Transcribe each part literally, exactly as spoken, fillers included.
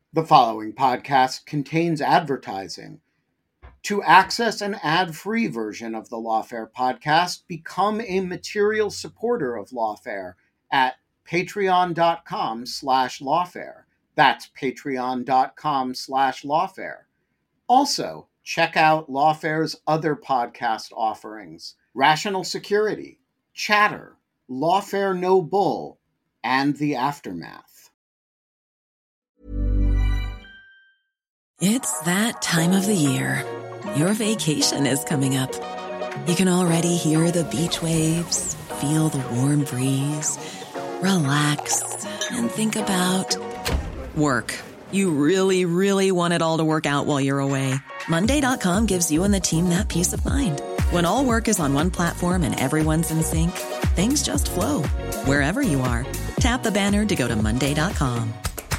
The following podcast contains advertising. To access an ad-free version of the Lawfare podcast, become a material supporter of Lawfare at patreon.com slash lawfare. That's patreon.com slash lawfare. Also, check out Lawfare's other podcast offerings: Rational Security, Chatter, Lawfare No Bull, and The Aftermath. It's that time of the year. Your vacation is coming up. You can already hear the beach waves, feel the warm breeze, relax, and think about work. You really, really want it all to work out while you're away. Monday dot com gives you and the team that peace of mind. When all work is on one platform and everyone's in sync, things just flow. Wherever you are, tap the banner to go to Monday dot com.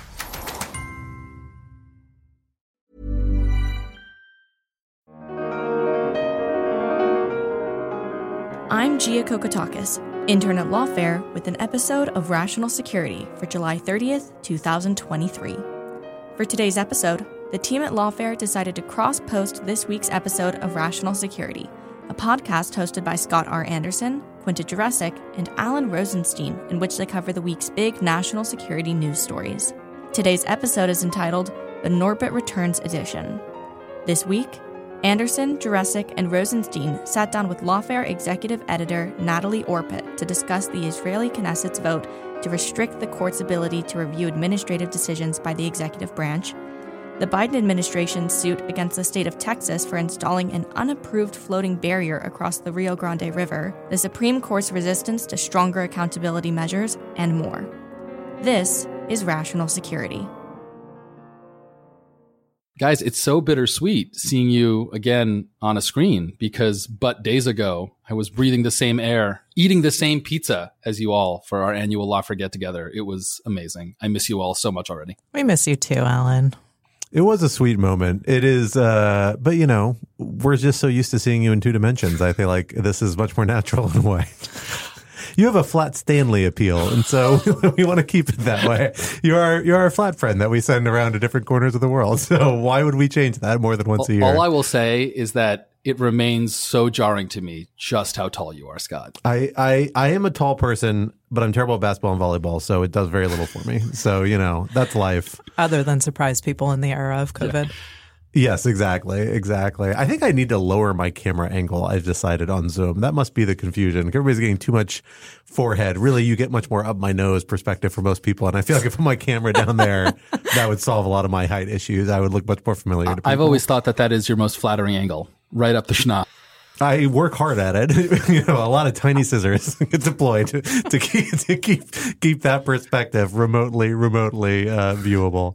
I'm Gia Kokotakis, intern at Lawfare, with an episode of Rational Security for July thirtieth, twenty twenty-three. For today's episode, the team at Lawfare decided to cross-post this week's episode of Rational Security, a podcast hosted by Scott R. Anderson, Quinta Jurecic, and Alan Rosenstein, in which they cover the week's big national security news stories. Today's episode is entitled The Norbit Returns Edition. This week, Anderson, Jurecic, and Rosenstein sat down with Lawfare executive editor Natalie Orpett to discuss the Israeli Knesset's vote to restrict the court's ability to review administrative decisions by the executive branch, the Biden administration's suit against the state of Texas for installing an unapproved floating barrier across the Rio Grande River, the Supreme Court's resistance to stronger accountability measures, and more. This is Rational Security. Guys, it's so bittersweet seeing you again on a screen because but days ago, I was breathing the same air, eating the same pizza as you all for our annual Lawfare get-together. It was amazing. I miss you all so much already. We miss you too, Alan. It was a sweet moment. It is, uh, but you know, we're just so used to seeing you in two dimensions. I feel like this is much more natural in a way. You have a flat Stanley appeal, and so we want to keep it that way. You are you're our flat friend that we send around to different corners of the world. So why would we change that more than once a year? All I will say is that it remains so jarring to me just how tall you are, Scott. I, I, I am a tall person, but I'm terrible at basketball and volleyball, so it does very little for me. So, you know, that's life. Other than surprise people in the era of COVID. Yeah. Yes, exactly. Exactly. I think I need to lower my camera angle, I've decided, on Zoom. That must be the confusion. Everybody's getting too much forehead. Really, you get much more up my nose perspective for most people. And I feel like if I put my camera down there, that would solve a lot of my height issues. I would look much more familiar to people. I've always thought that that is your most flattering angle, right up the schnoz. I work hard at it. You know, a lot of tiny scissors get deployed to, to keep to keep keep that perspective remotely remotely uh, viewable.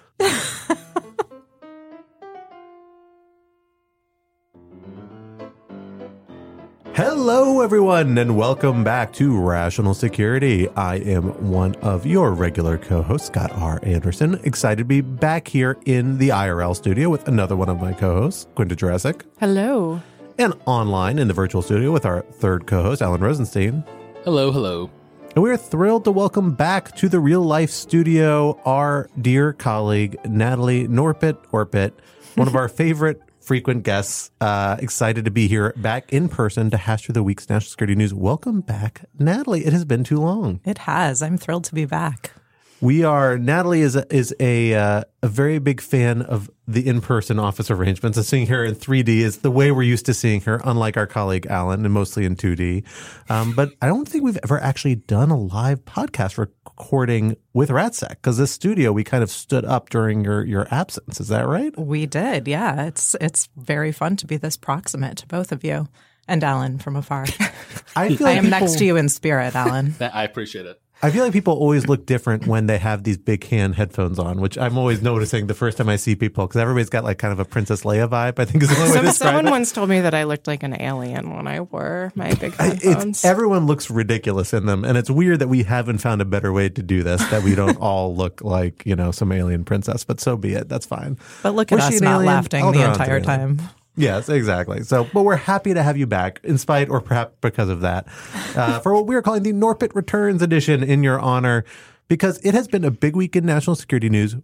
Hello, everyone, and welcome back to Rational Security. I am one of your regular co-hosts, Scott R. Anderson. Excited to be back here in the I R L studio with another one of my co-hosts, Quinta Jurecic. Hello. And online in the virtual studio with our third co-host, Alan Rosenstein. Hello, hello. And we are thrilled to welcome back to the real life studio our dear colleague, Natalie Norbit Orpett, one of our favorite frequent guests. Uh, excited to be here back in person to hash through the week's national security news. Welcome back, Natalie. It has been too long. It has. I'm thrilled to be back. We are, Natalie is a, is a, uh, a very big fan of the in-person office arrangements, and seeing her in three D is the way we're used to seeing her, unlike our colleague Alan, and mostly in two D. Um, but I don't think we've ever actually done a live podcast recording with RATSEC, because this studio we kind of stood up during your, your absence. Is that right? We did, yeah. It's it's very fun to be this proximate to both of you, and Alan from afar. I, feel like I am people, next to you in spirit, Alan. I appreciate it. I feel like people always look different when they have these big hand headphones on, which I'm always noticing the first time I see people, because everybody's got like kind of a Princess Leia vibe, I think is the only way to describe Someone it. once told me that I looked like an alien when I wore my big headphones. It's, everyone looks ridiculous in them, and it's weird that we haven't found a better way to do this, that we don't all look like, you know, some alien princess, but so be it. That's fine. But look at Was she us an not alien? laughing the Alderon's entire an alien. time. Yes, exactly. So, but we're happy to have you back, in spite or perhaps because of that, uh, for what we are calling the Norbit Returns edition in your honor, because it has been a big week in national security news.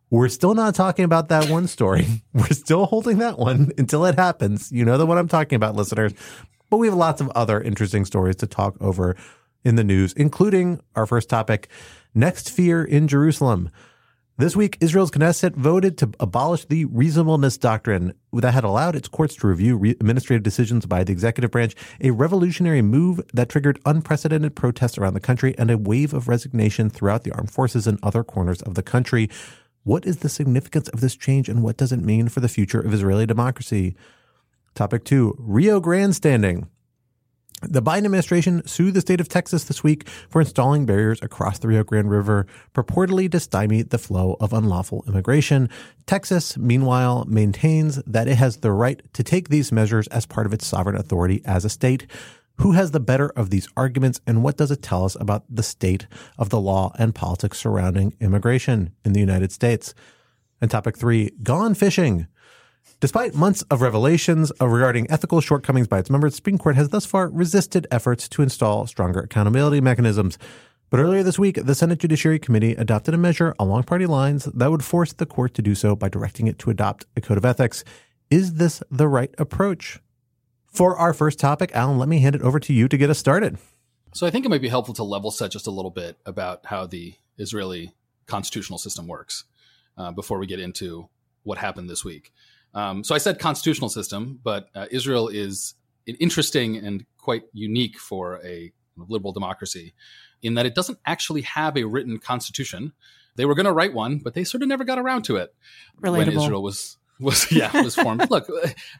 We're still not talking about that one story. We're still holding that one until it happens. You know the one I'm talking about, listeners. But we have lots of other interesting stories to talk over in the news, including our first topic, next fear in Jerusalem. This week, Israel's Knesset voted to abolish the reasonableness doctrine that had allowed its courts to review re- administrative decisions by the executive branch, a revolutionary move that triggered unprecedented protests around the country and a wave of resignation throughout the armed forces and other corners of the country. What is the significance of this change, and what does it mean for the future of Israeli democracy? Topic two, Rio grandstanding. The Biden administration sued the state of Texas this week for installing barriers across the Rio Grande River, purportedly to stymie the flow of unlawful immigration. Texas, meanwhile, maintains that it has the right to take these measures as part of its sovereign authority as a state. Who has the better of these arguments, and what does it tell us about the state of the law and politics surrounding immigration in the United States? And topic three, gone fishing. Despite months of revelations regarding ethical shortcomings by its members, the Supreme Court has thus far resisted efforts to install stronger accountability mechanisms. But earlier this week, the Senate Judiciary Committee adopted a measure along party lines that would force the court to do so by directing it to adopt a code of ethics. Is this the right approach? For our first topic, Alan, let me hand it over to you to get us started. So I think it might be helpful to level set just a little bit about how the Israeli constitutional system works uh, before we get into what happened this week. Um, so I said constitutional system, but uh, Israel is interesting and quite unique for a liberal democracy in that it doesn't actually have a written constitution. They were going to write one, but they sort of never got around to it. Relatable. When Israel was was yeah was formed. Look,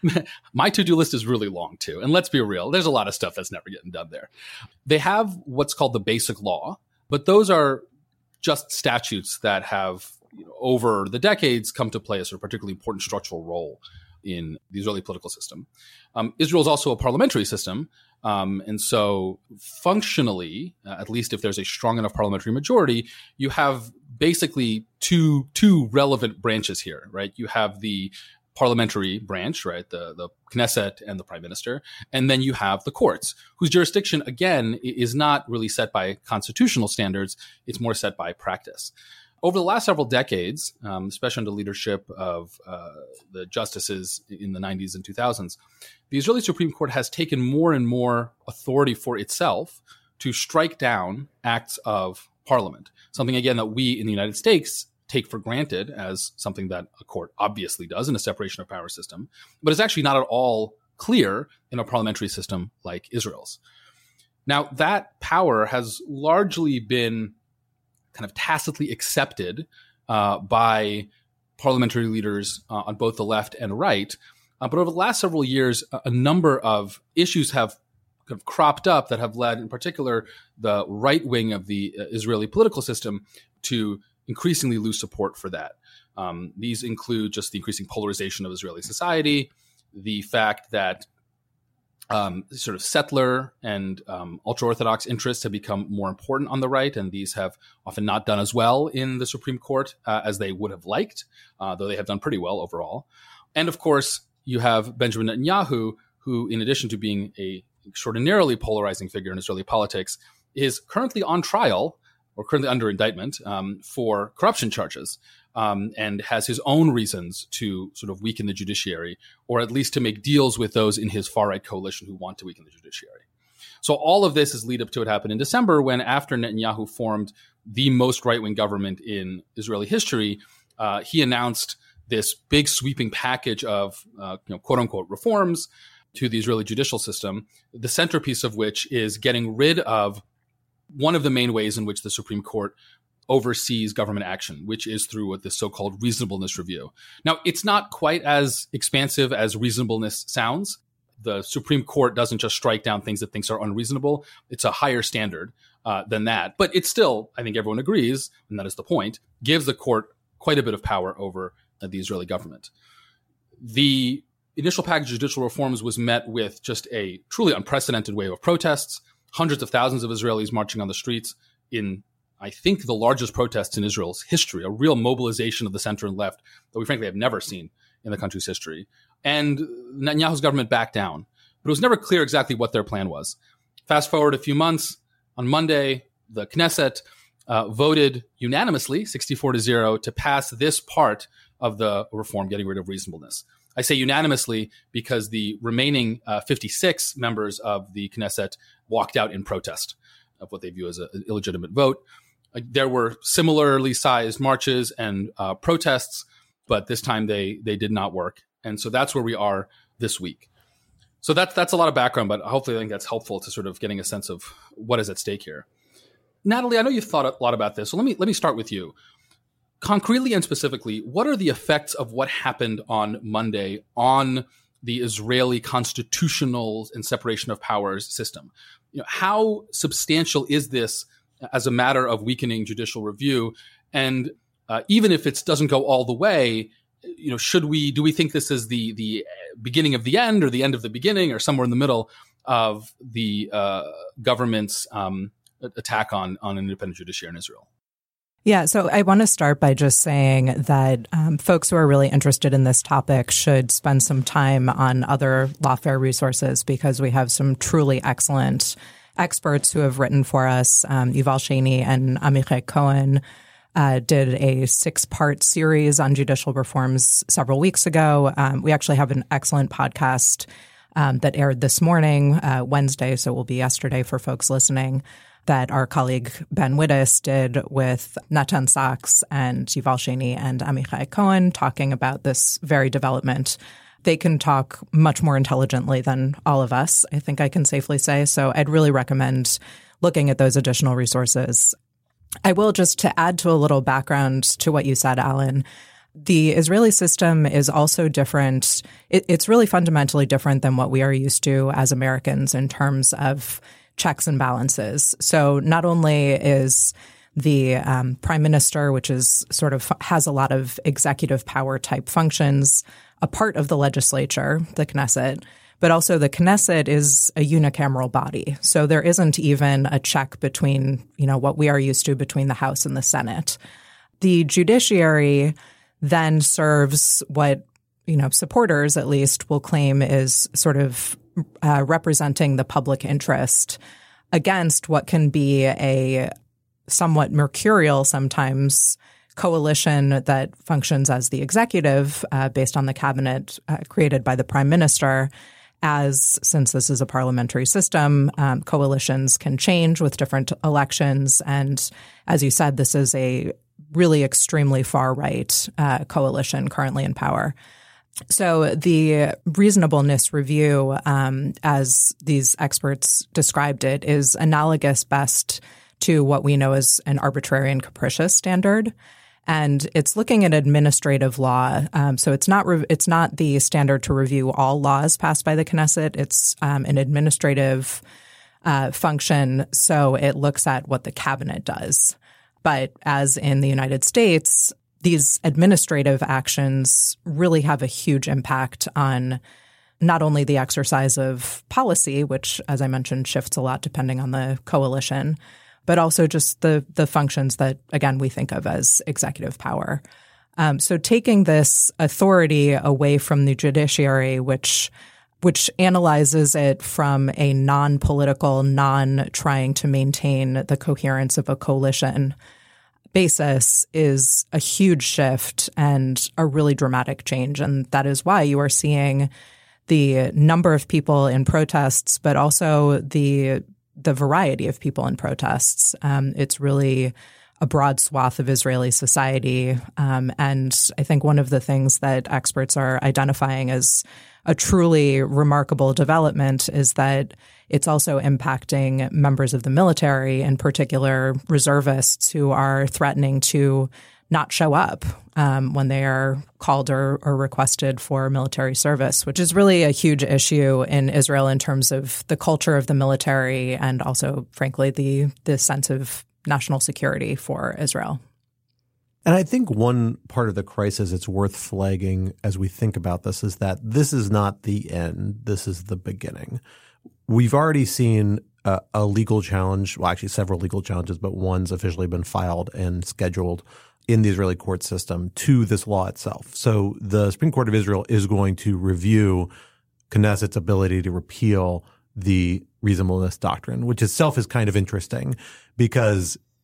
my to-do list is really long too, and let's be real, there's a lot of stuff that's never getting done there. They have what's called the Basic Law, but those are just statutes that have, you know, over the decades come to play a sort of particularly important structural role in the Israeli political system. Um, Israel is also a parliamentary system, um, and so functionally, uh, at least if there's a strong enough parliamentary majority, you have basically two two relevant branches here, right? You have the parliamentary branch, right, the the Knesset and the Prime Minister, and then you have the courts, whose jurisdiction, again, is not really set by constitutional standards, it's more set by practice. Over the last several decades, um, especially under the leadership of uh, the justices in the nineties and two thousands, the Israeli Supreme Court has taken more and more authority for itself to strike down acts of parliament, something, again, that we in the United States take for granted as something that a court obviously does in a separation of power system, but is actually not at all clear in a parliamentary system like Israel's. Now, that power has largely been kind of tacitly accepted uh, by parliamentary leaders uh, on both the left and right. Uh, but over the last several years, a, a number of issues have kind of cropped up that have led, in particular, the right wing of the uh, Israeli political system to increasingly lose support for that. Um, these include just the increasing polarization of Israeli society, the fact that um, sort of settler and um, ultra-Orthodox interests have become more important on the right, and these have often not done as well in the Supreme Court uh, as they would have liked, uh, though they have done pretty well overall. And of course, you have Benjamin Netanyahu, who, in addition to being a extraordinarily polarizing figure in Israeli politics, is currently on trial or currently under indictment um, for corruption charges, um, and has his own reasons to sort of weaken the judiciary, or at least to make deals with those in his far-right coalition who want to weaken the judiciary. So all of this is lead up to what happened in December, when, after Netanyahu formed the most right-wing government in Israeli history, uh, he announced this big sweeping package of uh, you know, quote-unquote reforms to the Israeli judicial system, the centerpiece of which is getting rid of one of the main ways in which the Supreme Court oversees government action, which is through what the so-called reasonableness review. Now, it's not quite as expansive as reasonableness sounds. The Supreme Court doesn't just strike down things it thinks are unreasonable. It's a higher standard uh, than that. But it's still, I think everyone agrees, and that is the point, gives the court quite a bit of power over uh, the Israeli government. The initial package of judicial reforms was met with just a truly unprecedented wave of protests, hundreds of thousands of Israelis marching on the streets in, I think, the largest protests in Israel's history, a real mobilization of the center and left that we frankly have never seen in the country's history. And Netanyahu's government backed down. But it was never clear exactly what their plan was. Fast forward a few months, on Monday, the Knesset uh, voted unanimously, sixty-four to zero, to pass this part of the reform, getting rid of reasonableness. I say unanimously because the remaining uh, fifty-six members of the Knesset walked out in protest of what they view as a, an illegitimate vote. Uh, there were similarly sized marches and uh, protests, but this time they they did not work. And so that's where we are this week. So that's that's a lot of background, but hopefully I think that's helpful to sort of getting a sense of what is at stake here. Natalie, I know you've thought a lot about this, so let me let me start with you. Concretely and specifically, what are the effects of what happened on Monday on the Israeli constitutional and separation of powers system? You know, how substantial is this as a matter of weakening judicial review? And uh, even if it doesn't go all the way, you know, should we do we think this is the the beginning of the end, or the end of the beginning, or somewhere in the middle of the uh, government's um, attack on on an independent judiciary in Israel? Yeah, so I want to start by just saying that um, folks who are really interested in this topic should spend some time on other Lawfare resources, because we have some truly excellent experts who have written for us. Um, Yuval Shany and Amichai Cohen uh, did a six-part series on judicial reforms several weeks ago. Um, we actually have an excellent podcast um, that aired this morning, uh, Wednesday, so it will be yesterday for folks listening, that our colleague Ben Wittes did with Natan Sachs and Yuval Shany and Amichai Cohen, talking about this very development. They can talk much more intelligently than all of us, I think I can safely say. So I'd really recommend looking at those additional resources. I will, just to add to a little background to what you said, Alan, the Israeli system is also different. It, it's really fundamentally different than what we are used to as Americans in terms of checks and balances. So not only is the um, prime minister, which is sort of has a lot of executive power type functions, a part of the legislature, the Knesset, but also the Knesset is a unicameral body. So there isn't even a check between, you know, what we are used to between the House and the Senate. The judiciary then serves what, you know, supporters at least will claim is sort of Uh, representing the public interest against what can be a somewhat mercurial sometimes coalition that functions as the executive uh, based on the cabinet uh, created by the prime minister. As since this is a parliamentary system, um, coalitions can change with different elections. And as you said, this is a really extremely far-right uh, coalition currently in power. So the reasonableness review, um, as these experts described it, is analogous best to what we know as an arbitrary and capricious standard. And it's looking at administrative law. Um, so it's not re- it's not the standard to review all laws passed by the Knesset. It's um, an administrative uh, function. So it looks at what the cabinet does. But as in the United States, these administrative actions really have a huge impact on not only the exercise of policy, which, as I mentioned, shifts a lot depending on the coalition, but also just the the functions that, again, we think of as executive power. Um, so taking this authority away from the judiciary, which which analyzes it from a non-political, non-trying to maintain the coherence of a coalition basis, is a huge shift and a really dramatic change. And that is why you are seeing the number of people in protests, but also the the variety of people in protests. Um, it's really a broad swath of Israeli society. Um, and I think one of the things that experts are identifying as a truly remarkable development is that it's also impacting members of the military, in particular reservists, who are threatening to not show up um, when they are called or, or requested for military service, which is really a huge issue in Israel in terms of the culture of the military and also, frankly, the the sense of national security for Israel. And I think one part of the crisis it's worth flagging as we think about this is that this is not the end. This is the beginning. We've already seen a, a legal challenge, well, actually several legal challenges, but one's officially been filed and scheduled in the Israeli court system to this law itself. So the Supreme Court of Israel is going to review Knesset's ability to repeal the reasonableness doctrine, which itself is kind of interesting because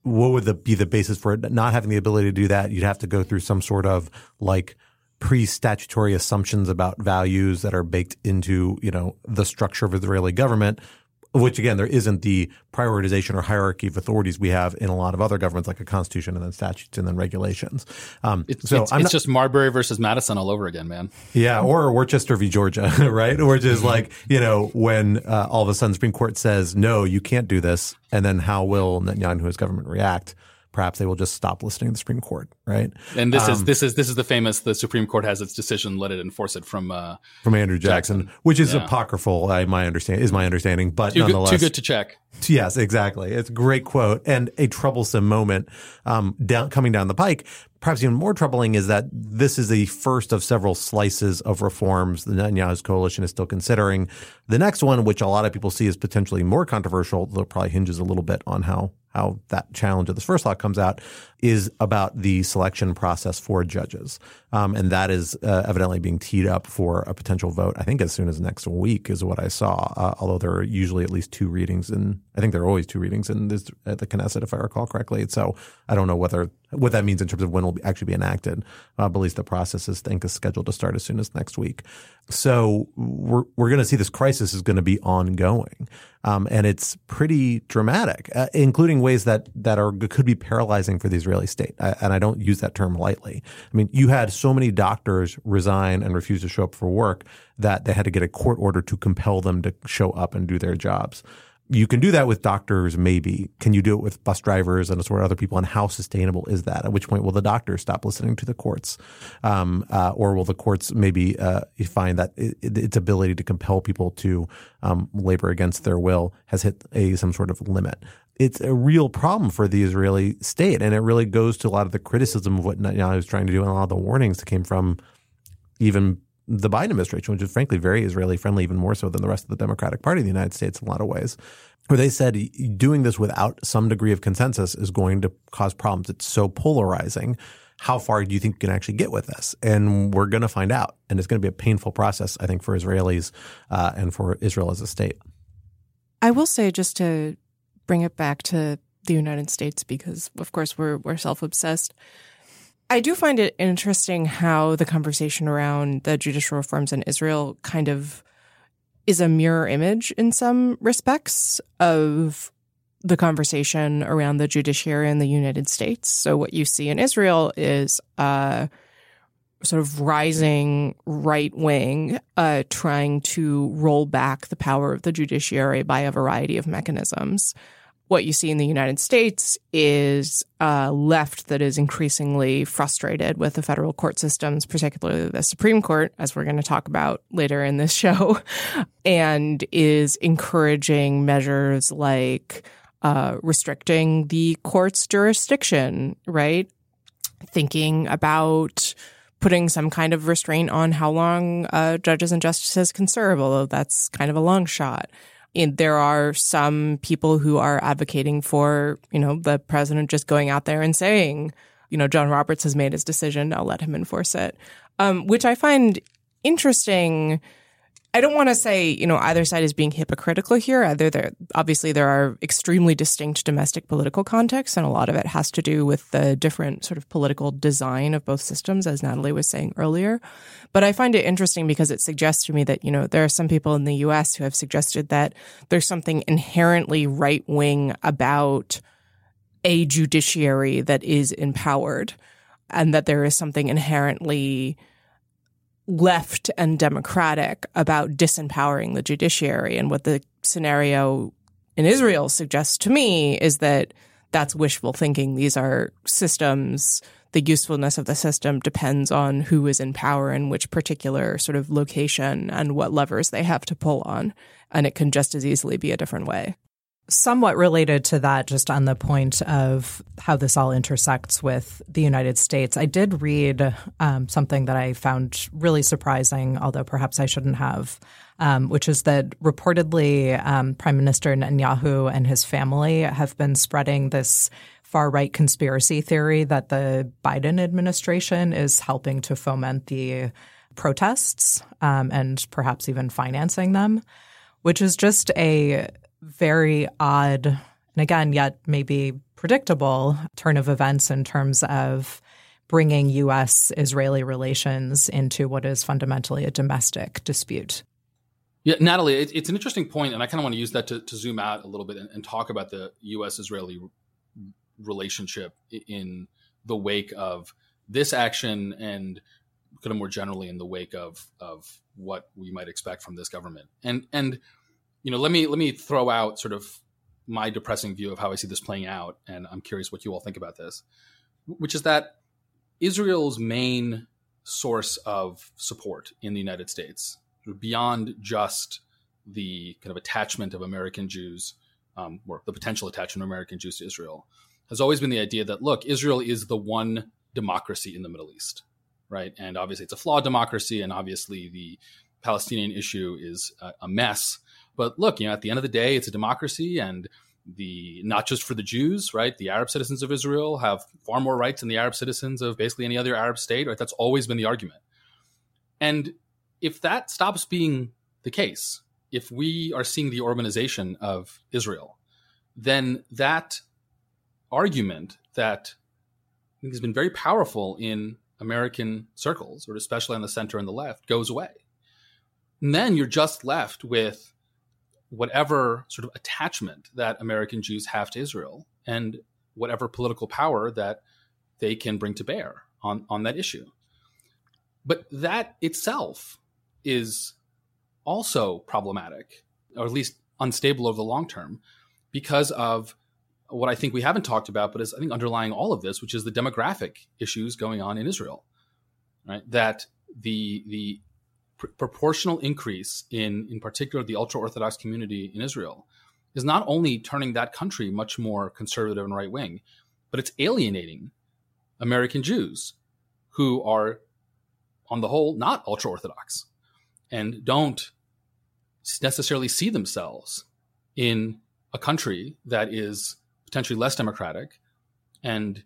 what would the, be the basis for it not having the ability to do that? You'd have to go through some sort of like pre-statutory assumptions about values that are baked into, you know, the structure of the Israeli government, which again, there isn't the prioritization or hierarchy of authorities we have in a lot of other governments, like a constitution and then statutes and then regulations. Um, it's so it's, I'm it's not, just Marbury versus Madison all over again, man. Yeah, or Worcester v. Georgia, right? Which is like, you know, when uh, all of a sudden Supreme Court says, no, you can't do this, and then how will Netanyahu's government react? Perhaps they will just stop listening to the Supreme Court, right? And this um, is this is this is the famous the Supreme Court has its decision, let it enforce it from uh, from Andrew Jackson, Jackson. which is yeah. apocryphal. I my understand is my understanding, but too nonetheless, good, too good to check. Yes, exactly. It's a great quote and a troublesome moment um, down coming down the pike. Perhaps even more troubling is that this is the first of several slices of reforms the Netanyahu's coalition is still considering. The next one, which a lot of people see as potentially more controversial, though probably hinges a little bit on how how that challenge of this first law comes out, is about the selection process for judges. Um, and that is uh, evidently being teed up for a potential vote, I think as soon as next week is what I saw, uh, although there are usually at least two readings in – I think there are always two readings in this at the Knesset, if I recall correctly. So I don't know whether what that means in terms of when it will actually be enacted. Uh, but at least the process is, I think, is scheduled to start as soon as next week. So we're we're going to see this crisis is going to be ongoing, um, and it's pretty dramatic, uh, including ways that that are could be paralyzing for the Israeli state. I, and I don't use that term lightly. I mean, you had so many doctors resign and refuse to show up for work that they had to get a court order to compel them to show up and do their jobs. You can do that with doctors, maybe. Can you do it with bus drivers and sort of other people? And how sustainable is that? At which point will the doctors stop listening to the courts? Um, uh, or will the courts maybe uh, find that it, its ability to compel people to um, labor against their will has hit a some sort of limit? It's a real problem for the Israeli state. And it really goes to a lot of the criticism of what Netanyahu is trying to do and a lot of the warnings that came from even the Biden administration, which is frankly very Israeli friendly, even more so than the rest of the Democratic Party in the United States in a lot of ways, where they said doing this without some degree of consensus is going to cause problems. It's so polarizing. How far do you think you can actually get with this? And we're going to find out. And it's going to be a painful process, I think, for Israelis uh, and for Israel as a state. I will say, just to bring it back to the United States, because, of course, we're we're self-obsessed, I do find it interesting how the conversation around the judicial reforms in Israel kind of is a mirror image in some respects of the conversation around the judiciary in the United States. So what you see in Israel is a sort of rising right wing uh, trying to roll back the power of the judiciary by a variety of mechanisms. What you see in the United States is a left that is increasingly frustrated with the federal court systems, particularly the Supreme Court, as we're going to talk about later in this show, and is encouraging measures like uh, restricting the court's jurisdiction, right? Thinking about putting some kind of restraint on how long uh, judges and justices can serve, although that's kind of a long shot. And there are some people who are advocating for, you know, the president just going out there and saying, you know, John Roberts has made his decision, I'll let him enforce it, um, which I find interesting. I don't want to say, you know, either side is being hypocritical here. Either there, obviously, there are extremely distinct domestic political contexts, and a lot of it has to do with the different sort of political design of both systems, as Natalie was saying earlier. But I find it interesting because it suggests to me that, you know, there are some people in the U S who have suggested that there's something inherently right-wing about a judiciary that is empowered, and that there is something inherently left and democratic about disempowering the judiciary. And what the scenario in Israel suggests to me is that that's wishful thinking. These are systems. The usefulness of the system depends on who is in power in which particular sort of location and what levers they have to pull on. And it can just as easily be a different way. Somewhat related to that, just on the point of how this all intersects with the United States, I did read um, something that I found really surprising, although perhaps I shouldn't have, um, which is that reportedly um, Prime Minister Netanyahu and his family have been spreading this far-right conspiracy theory that the Biden administration is helping to foment the protests um, and perhaps even financing them, which is just a very odd, and again, yet maybe predictable turn of events in terms of bringing U S Israeli relations into what is fundamentally a domestic dispute. Yeah, Natalie, it, it's an interesting point, and I kind of want to use that to, to zoom out a little bit and, and talk about the U S Israeli relationship in the wake of this action and kind of more generally in the wake of of what we might expect from this government. And and you know, let me let me throw out sort of my depressing view of how I see this playing out, and I'm curious what you all think about this, which is that Israel's main source of support in the United States, beyond just the kind of attachment of American Jews, um, or the potential attachment of American Jews to Israel, has always been the idea that, look, Israel is the one democracy in the Middle East, right? And obviously it's a flawed democracy, and obviously the Palestinian issue is a, a mess. But look, you know, at the end of the day, it's a democracy, and the not just for the Jews, right? The Arab citizens of Israel have far more rights than the Arab citizens of basically any other Arab state, right? That's always been the argument. And if that stops being the case, if we are seeing the urbanization of Israel, then that argument that I think has been very powerful in American circles, or especially on the center and the left, goes away. And then you're just left with whatever sort of attachment that American Jews have to Israel and whatever political power that they can bring to bear on, on that issue. But that itself is also problematic, or at least unstable over the long term, because of what I think we haven't talked about, but is I think underlying all of this, which is the demographic issues going on in Israel, right? That the the pr- proportional increase in, in particular, the ultra-Orthodox community in Israel is not only turning that country much more conservative and right-wing, but it's alienating American Jews who are, on the whole, not ultra-Orthodox and don't necessarily see themselves in a country that is potentially less democratic and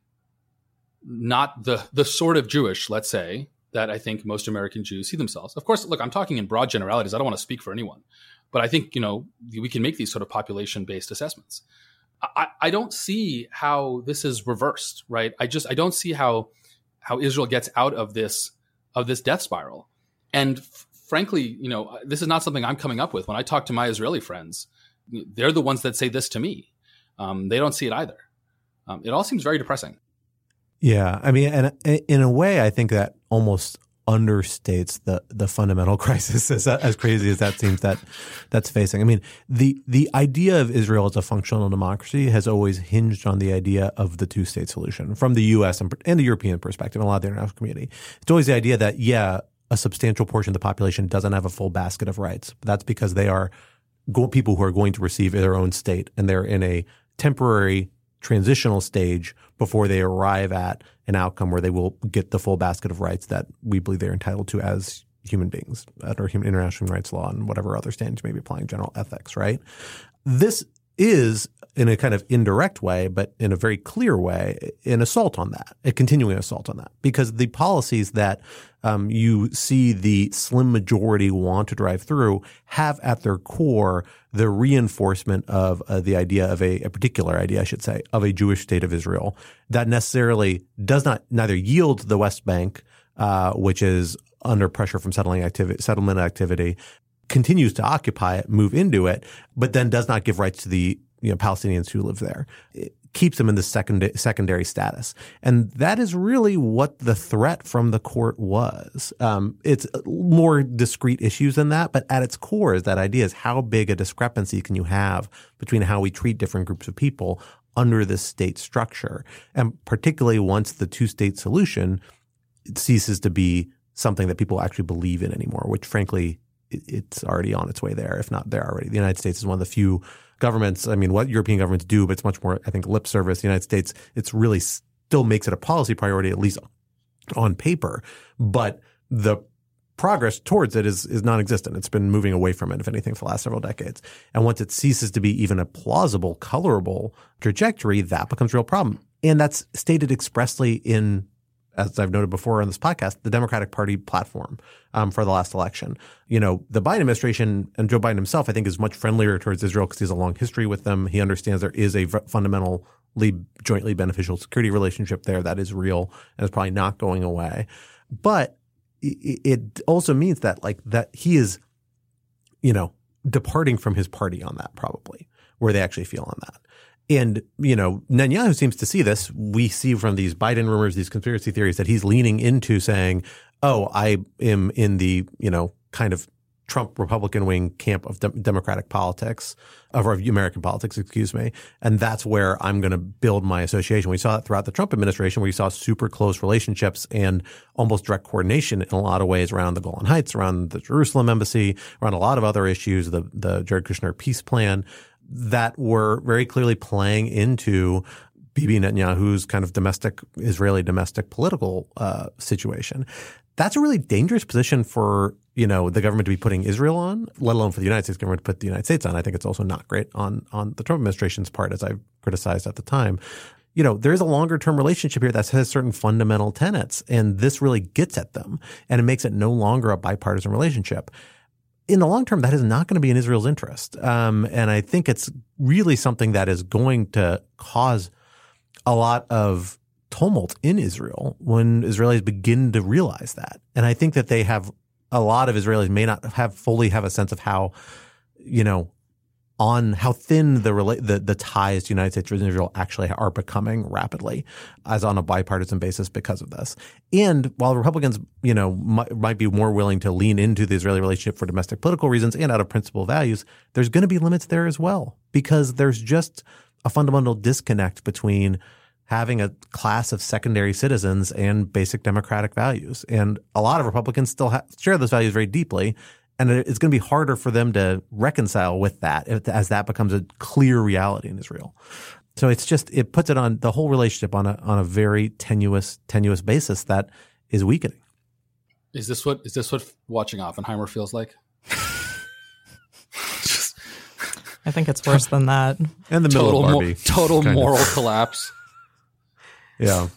not the the sort of Jewish, let's say, that I think most American Jews see themselves. Of course, look, I'm talking in broad generalities. I don't want to speak for anyone, but I think, you know, we can make these sort of population-based assessments. I, I don't see how this is reversed, right? I just I don't see how how Israel gets out of this of this death spiral. And f- frankly, you know, this is not something I'm coming up with. When I talk to my Israeli friends, they're the ones that say this to me. Um, they don't see it either. Um, it all seems very depressing. Yeah. I mean, and in a way, I think that almost understates the the fundamental crisis, as, as crazy as that seems that that's facing. I mean, the the idea of Israel as a functional democracy has always hinged on the idea of the two-state solution from the U S and, and the European perspective and a lot of the international community. It's always the idea that, yeah, a substantial portion of the population doesn't have a full basket of rights. But that's because they are go- people who are going to receive their own state, and they're in a temporary transitional stage before they arrive at an outcome where they will get the full basket of rights that we believe they're entitled to as human beings under human international human rights law and whatever other standards may be applying, general ethics, right? This is, in a kind of indirect way, but in a very clear way, an assault on that, a continuing assault on that, because the policies that um, you see the slim majority want to drive through have at their core the reinforcement of uh, the idea of a, a particular idea, I should say, of a Jewish state of Israel that necessarily does not neither yield the West Bank, uh, which is under pressure from settling activity, settlement activity, continues to occupy it, move into it, but then does not give rights to the you know, Palestinians who live there. It keeps them in the second, secondary status. And that is really what the threat from the court was. Um, it's more discrete issues than that, but at its core is that idea is how big a discrepancy can you have between how we treat different groups of people under this state structure. And particularly once the two-state solution ceases to be something that people actually believe in anymore, which frankly it's already on its way there, if not there already. The United States is one of the few governments, I mean, what European governments do, but it's much more, I think, lip service. The United States, it's really still makes it a policy priority, at least on paper, but the progress towards it is is non-existent. It's been moving away from it, if anything, for the last several decades. And once it ceases to be even a plausible, colorable trajectory, that becomes a real problem. And that's stated expressly in, as I've noted before on this podcast, the Democratic Party platform um, for the last election. You know, the Biden administration and Joe Biden himself, I think, is much friendlier towards Israel because he has a long history with them. He understands there is a v- fundamental jointly beneficial security relationship there that is real and is probably not going away. But it also means that like that he is, you know, departing from his party on that probably, where they actually feel on that. And, you know, Netanyahu seems to see this. We see from these Biden rumors, these conspiracy theories, that he's leaning into saying, oh, I am in the, you know, kind of Trump Republican wing camp of de- democratic politics, of American politics, excuse me. And that's where I'm going to build my association. We saw that throughout the Trump administration, where you saw super close relationships and almost direct coordination in a lot of ways around the Golan Heights, around the Jerusalem embassy, around a lot of other issues, the, the Jared Kushner peace plan, that were very clearly playing into Bibi Netanyahu's kind of domestic, Israeli domestic political uh, situation. That's a really dangerous position for, you know, the government to be putting Israel on, let alone for the United States government to put the United States on. I think it's also not great on, on the Trump administration's part, as I've criticized at the time. You know, there is a longer term relationship here that has certain fundamental tenets, and this really gets at them, and it makes it no longer a bipartisan relationship. In the long term, that is not going to be in Israel's interest. Um, and I think it's really something that is going to cause a lot of tumult in Israel when Israelis begin to realize that. And I think that they have a lot of Israelis may not have fully have a sense of how, you know, on how thin the rela- the, the ties to the United States and Israel actually are becoming rapidly, as on a bipartisan basis because of this. And while Republicans, you know, might, might be more willing to lean into the Israeli relationship for domestic political reasons and out of principal values, there's going to be limits there as well, because there's just a fundamental disconnect between having a class of secondary citizens and basic democratic values. And a lot of Republicans still ha- share those values very deeply. And it's going to be harder for them to reconcile with that as that becomes a clear reality in Israel. So it's just, it puts it on the whole relationship on a on a very tenuous, tenuous basis that is weakening. Is this what is this what watching Oppenheimer feels like? I think it's worse than that. And the middle total of Barbie. Mo- total moral of. collapse. Yeah.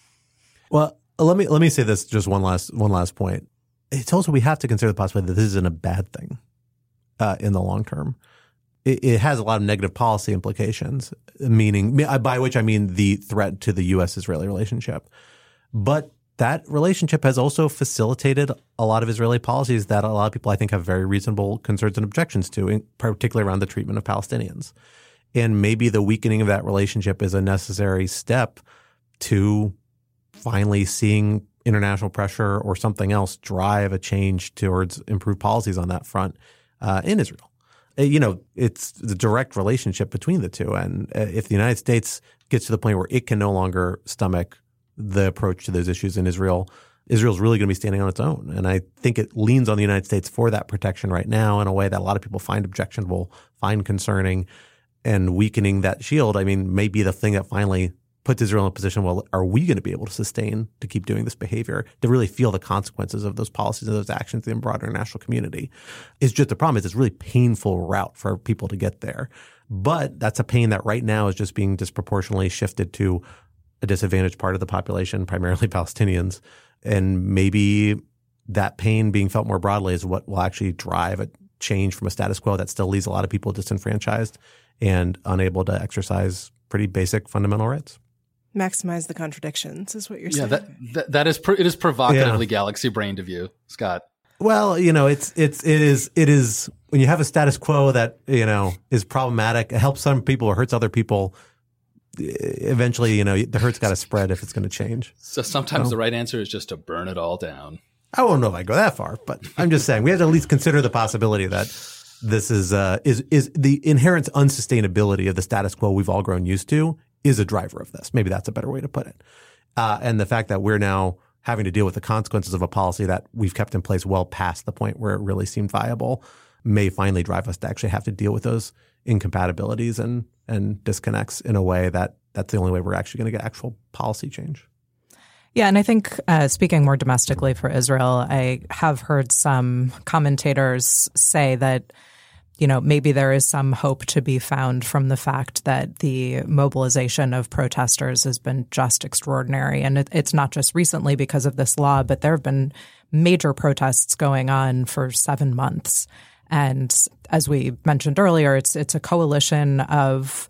Well, let me let me say this just one last one last point. It's also, we have to consider the possibility that this isn't a bad thing uh, in the long term. It, it has a lot of negative policy implications, meaning by which I mean the threat to the U S-Israeli relationship. But that relationship has also facilitated a lot of Israeli policies that a lot of people I think have very reasonable concerns and objections to, particularly around the treatment of Palestinians. And maybe the weakening of that relationship is a necessary step to finally seeing international pressure or something else drive a change towards improved policies on that front uh, in Israel. Uh, you know, it's the direct relationship between the two. And uh, if the United States gets to the point where it can no longer stomach the approach to those issues in Israel, Israel's really going to be standing on its own. And I think it leans on the United States for that protection right now in a way that a lot of people find objectionable, find concerning, and weakening that shield, I mean, may be the thing that finally puts Israel in a position, well, are we going to be able to sustain to keep doing this behavior, to really feel the consequences of those policies and those actions in the broader international community? It's just the problem is it's a really painful route for people to get there. But that's a pain that right now is just being disproportionately shifted to a disadvantaged part of the population, primarily Palestinians. And maybe that pain being felt more broadly is what will actually drive a change from a status quo that still leaves a lot of people disenfranchised and unable to exercise pretty basic fundamental rights. Maximize the contradictions is what you're yeah, saying. that, that that is pro- it is provocatively Yeah. galaxy brained of you, Scott. Well, you know, it's it's it is it is when you have a status quo that, you know, is problematic, it helps some people or hurts other people. Eventually, you know, the hurt's got to spread if it's going to change. So sometimes Well. the right answer is just to burn it all down. I won't know if I go that far, but I'm just saying we have to at least consider the possibility that this is uh, is is the inherent unsustainability of the status quo we've all grown used to is a driver of this. Maybe that's a better way to put it. Uh, and the fact that we're now having to deal with the consequences of a policy that we've kept in place well past the point where it really seemed viable may finally drive us to actually have to deal with those incompatibilities and and disconnects in a way that that's the only way we're actually going to get actual policy change. Yeah, and I think uh, speaking more domestically for Israel, I have heard some commentators say that, you know, maybe there is some hope to be found from the fact that the mobilization of protesters has been just extraordinary. And it, it's not just recently because of this law, but there have been major protests going on for seven months. And as we mentioned earlier, it's it's a coalition of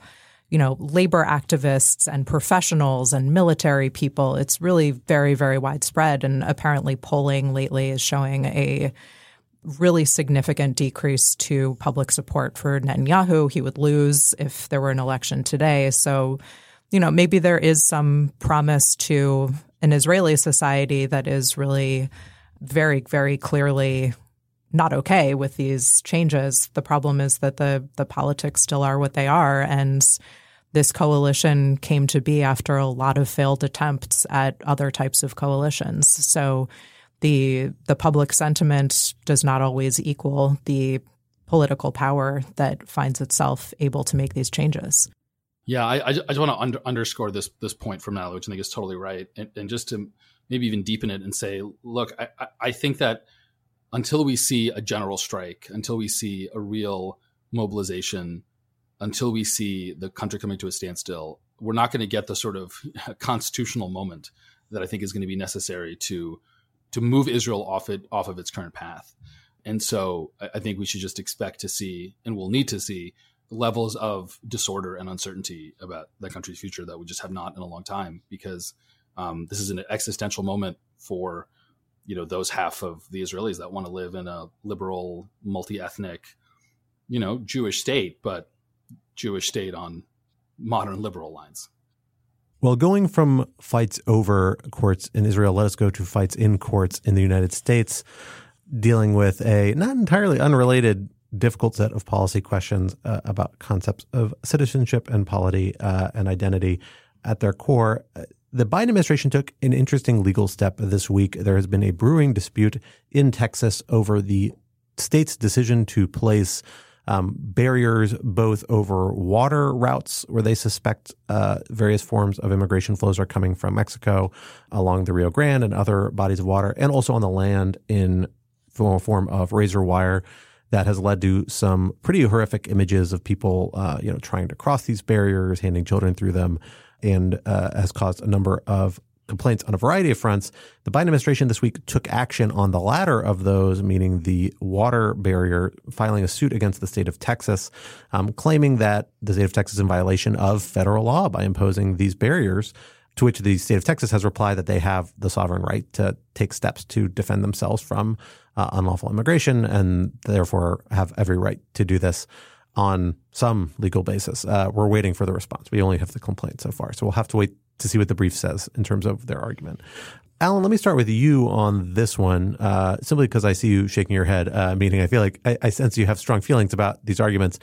you know, labor activists and professionals and military people. It's really very, very widespread. And apparently polling lately is showing a really significant decrease to public support for Netanyahu. He would lose if there were an election today. So, you know, maybe there is some promise to an Israeli society that is really very, very clearly not okay with these changes. The problem is that the the politics still are what they are. And this coalition came to be after a lot of failed attempts at other types of coalitions. So the the public sentiment does not always equal the political power that finds itself able to make these changes. Yeah, I, I just want to under, underscore this this point from Natalie, which I think is totally right. And, and just to maybe even deepen it and say, look, I, I think that until we see a general strike, until we see a real mobilization, until we see the country coming to a standstill, we're not going to get the sort of constitutional moment that I think is going to be necessary to to move Israel off it off of its current path. And so I think we should just expect to see, and we'll need to see, levels of disorder and uncertainty about that country's future that we just have not in a long time, because um, this is an existential moment for, you know, those half of the Israelis that want to live in a liberal, multi-ethnic, you know, Jewish state, but Jewish state on modern liberal lines. Well, going from fights over courts in Israel, let us go to fights in courts in the United States, dealing with a not entirely unrelated difficult set of policy questions uh, about concepts of citizenship and polity uh, and identity at their core. The Biden administration took an interesting legal step this week. There has been a brewing dispute in Texas over the state's decision to place um, barriers both over water routes where they suspect uh, various forms of immigration flows are coming from Mexico along the Rio Grande and other bodies of water, and also on the land in a form of razor wire that has led to some pretty horrific images of people, uh, you know, trying to cross these barriers, handing children through them, and uh, has caused a number of complaints on a variety of fronts. The Biden administration this week took action on the latter of those, meaning the water barrier, filing a suit against the state of Texas, um, claiming that the state of Texas is in violation of federal law by imposing these barriers, to which the state of Texas has replied that they have the sovereign right to take steps to defend themselves from uh, unlawful immigration and therefore have every right to do this on some legal basis. Uh, we're waiting for the response. We only have the complaint so far. So we'll have to wait to see what the brief says in terms of their argument. Alan, let me start with you on this one, uh, simply because I see you shaking your head, uh, meaning I feel like I, I sense you have strong feelings about these arguments.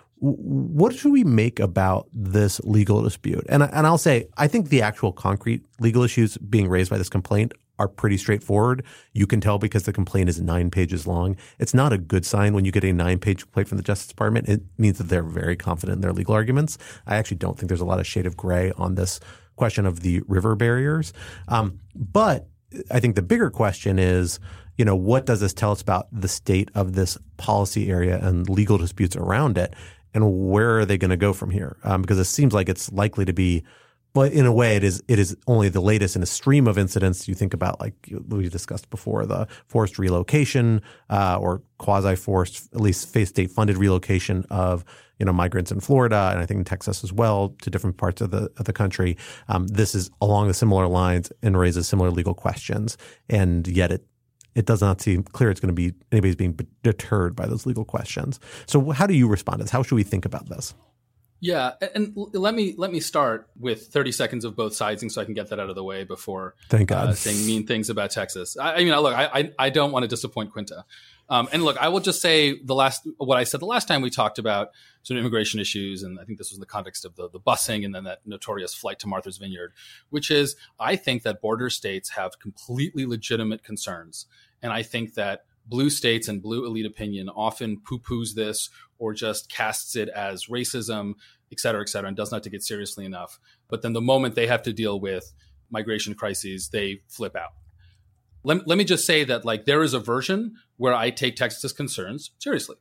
What should we make about this legal dispute? And, and I'll say, I think the actual concrete legal issues being raised by this complaint are pretty straightforward. You can tell because the complaint is nine pages long. It's not a good sign when you get a nine-page complaint from the Justice Department. It means that they're very confident in their legal arguments. I actually don't think there's a lot of shade of gray on this question of the river barriers. Um, but I think the bigger question is, you know, what does this tell us about the state of this policy area and legal disputes around it? And where are they going to go from here? Um, because it seems like it's likely to be, but in a way, it is it is only the latest in a stream of incidents. You think about, like we discussed before, the forced relocation uh, or quasi-forced, at least state-funded relocation of, you know, migrants in Florida, and I think in Texas as well, to different parts of the of the country. Um, this is along the similar lines and raises similar legal questions, and yet it. It does not seem clear it's going to be anybody's being deterred by those legal questions. So how do you respond to this? How should we think about this? Yeah, and let me let me start with thirty seconds of both sides, so I can get that out of the way before Thank God. Uh, saying mean things about Texas. I, I mean, look, I, I I don't want to disappoint Quinta, um, and look, I will just say the last what I said the last time we talked about sort of immigration issues, and I think this was in the context of the the busing and then that notorious flight to Martha's Vineyard, which is I think that border states have completely legitimate concerns. And I think that blue states and blue elite opinion often poo-poos this or just casts it as racism, et cetera, et cetera, and does not take it seriously enough. But then the moment they have to deal with migration crises, they flip out. Let, let me just say that, like, there is a version where I take Texas's concerns seriously.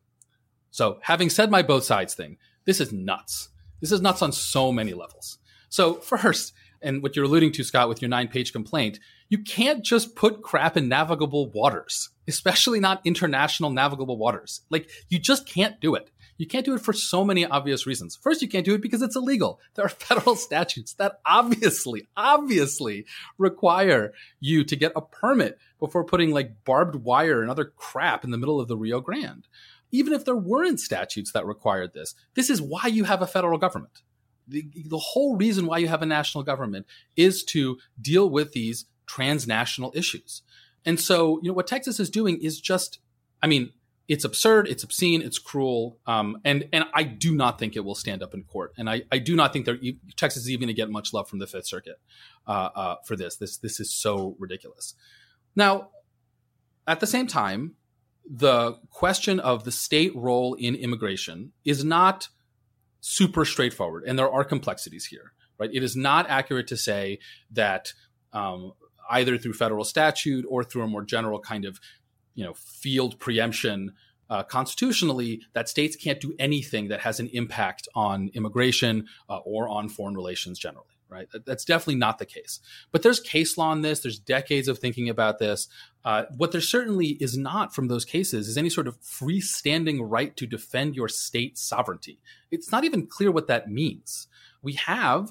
So having said my both sides thing, this is nuts. This is nuts on so many levels. So first, and what you're alluding to, Scott, with your nine-page complaint, you can't just put crap in navigable waters, especially not international navigable waters. Like, you just can't do it. You can't do it for so many obvious reasons. First, you can't do it because it's illegal. There are federal statutes that obviously, obviously require you to get a permit before putting like barbed wire and other crap in the middle of the Rio Grande. Even if there weren't statutes that required this, this is why you have a federal government. The, the whole reason why you have a national government is to deal with these transnational issues. And so, you know, what Texas is doing is just, I mean, it's absurd, it's obscene, it's cruel, um, and and I do not think it will stand up in court. And I, I do not think that Texas is even going to get much love from the Fifth Circuit uh, uh, for this. This this is so ridiculous. Now, at the same time, the question of the state role in immigration is not super straightforward, and there are complexities here, right? It is not accurate to say that um, either through federal statute or through a more general kind of you know, field preemption uh, constitutionally, that states can't do anything that has an impact on immigration uh, or on foreign relations generally, right? That, that's definitely not the case. But there's case law on this. There's decades of thinking about this. Uh, what there certainly is not from those cases is any sort of freestanding right to defend your state sovereignty. It's not even clear what that means. We have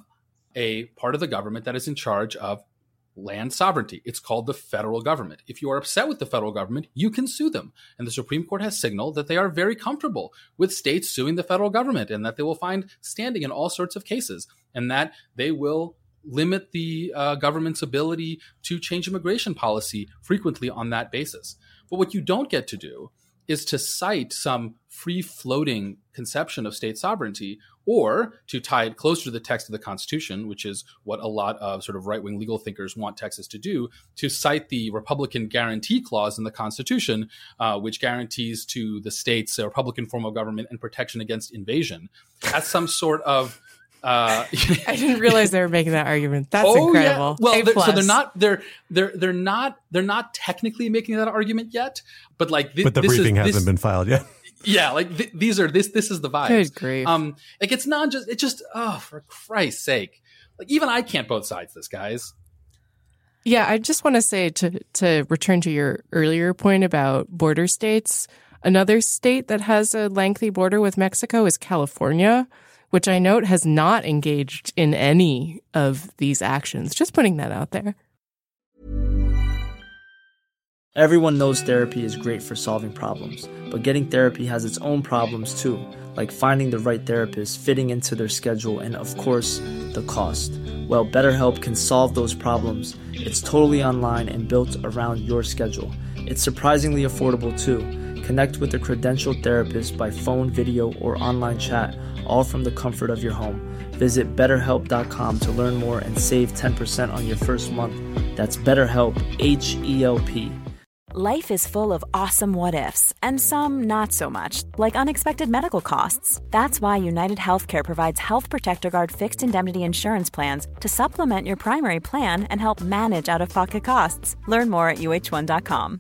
a part of the government that is in charge of land sovereignty. It's called the federal government. If you are upset with the federal government, you can sue them. And the Supreme Court has signaled that they are very comfortable with states suing the federal government and that they will find standing in all sorts of cases and that they will limit the uh, government's ability to change immigration policy frequently on that basis. But what you don't get to do is to cite some free-floating conception of state sovereignty or to tie it closer to the text of the Constitution, which is what a lot of sort of right-wing legal thinkers want Texas to do, to cite the Republican guarantee clause in the Constitution, uh, which guarantees to the states a Republican form of government and protection against invasion, as some sort of Uh, I didn't realize they were making that argument. That's oh, incredible. Yeah. Well, they're, so they're not they're they're they're not they're not technically making that argument yet. But like, th- but the this briefing is, hasn't this, been filed yet. Yeah, like th- these are this this is the vibes. Good grief. Um, like it's not just it's just oh for Christ's sake, like even I can't both sides this, guys. Yeah, I just want to say to to return to your earlier point about border states. Another state that has a lengthy border with Mexico is California, which I note has not engaged in any of these actions. Just putting that out there. Everyone knows therapy is great for solving problems, but getting therapy has its own problems too, like finding the right therapist, fitting into their schedule, and of course, the cost. Well, BetterHelp can solve those problems. It's totally online and built around your schedule. It's surprisingly affordable too. Connect with a credentialed therapist by phone, video, or online chat, all from the comfort of your home. Visit better help dot com to learn more and save ten percent on your first month. That's BetterHelp, H E L P. Life is full of awesome what-ifs, and some not so much, like unexpected medical costs. That's why United Healthcare provides Health Protector Guard fixed indemnity insurance plans to supplement your primary plan and help manage out-of-pocket costs. Learn more at U H one dot com.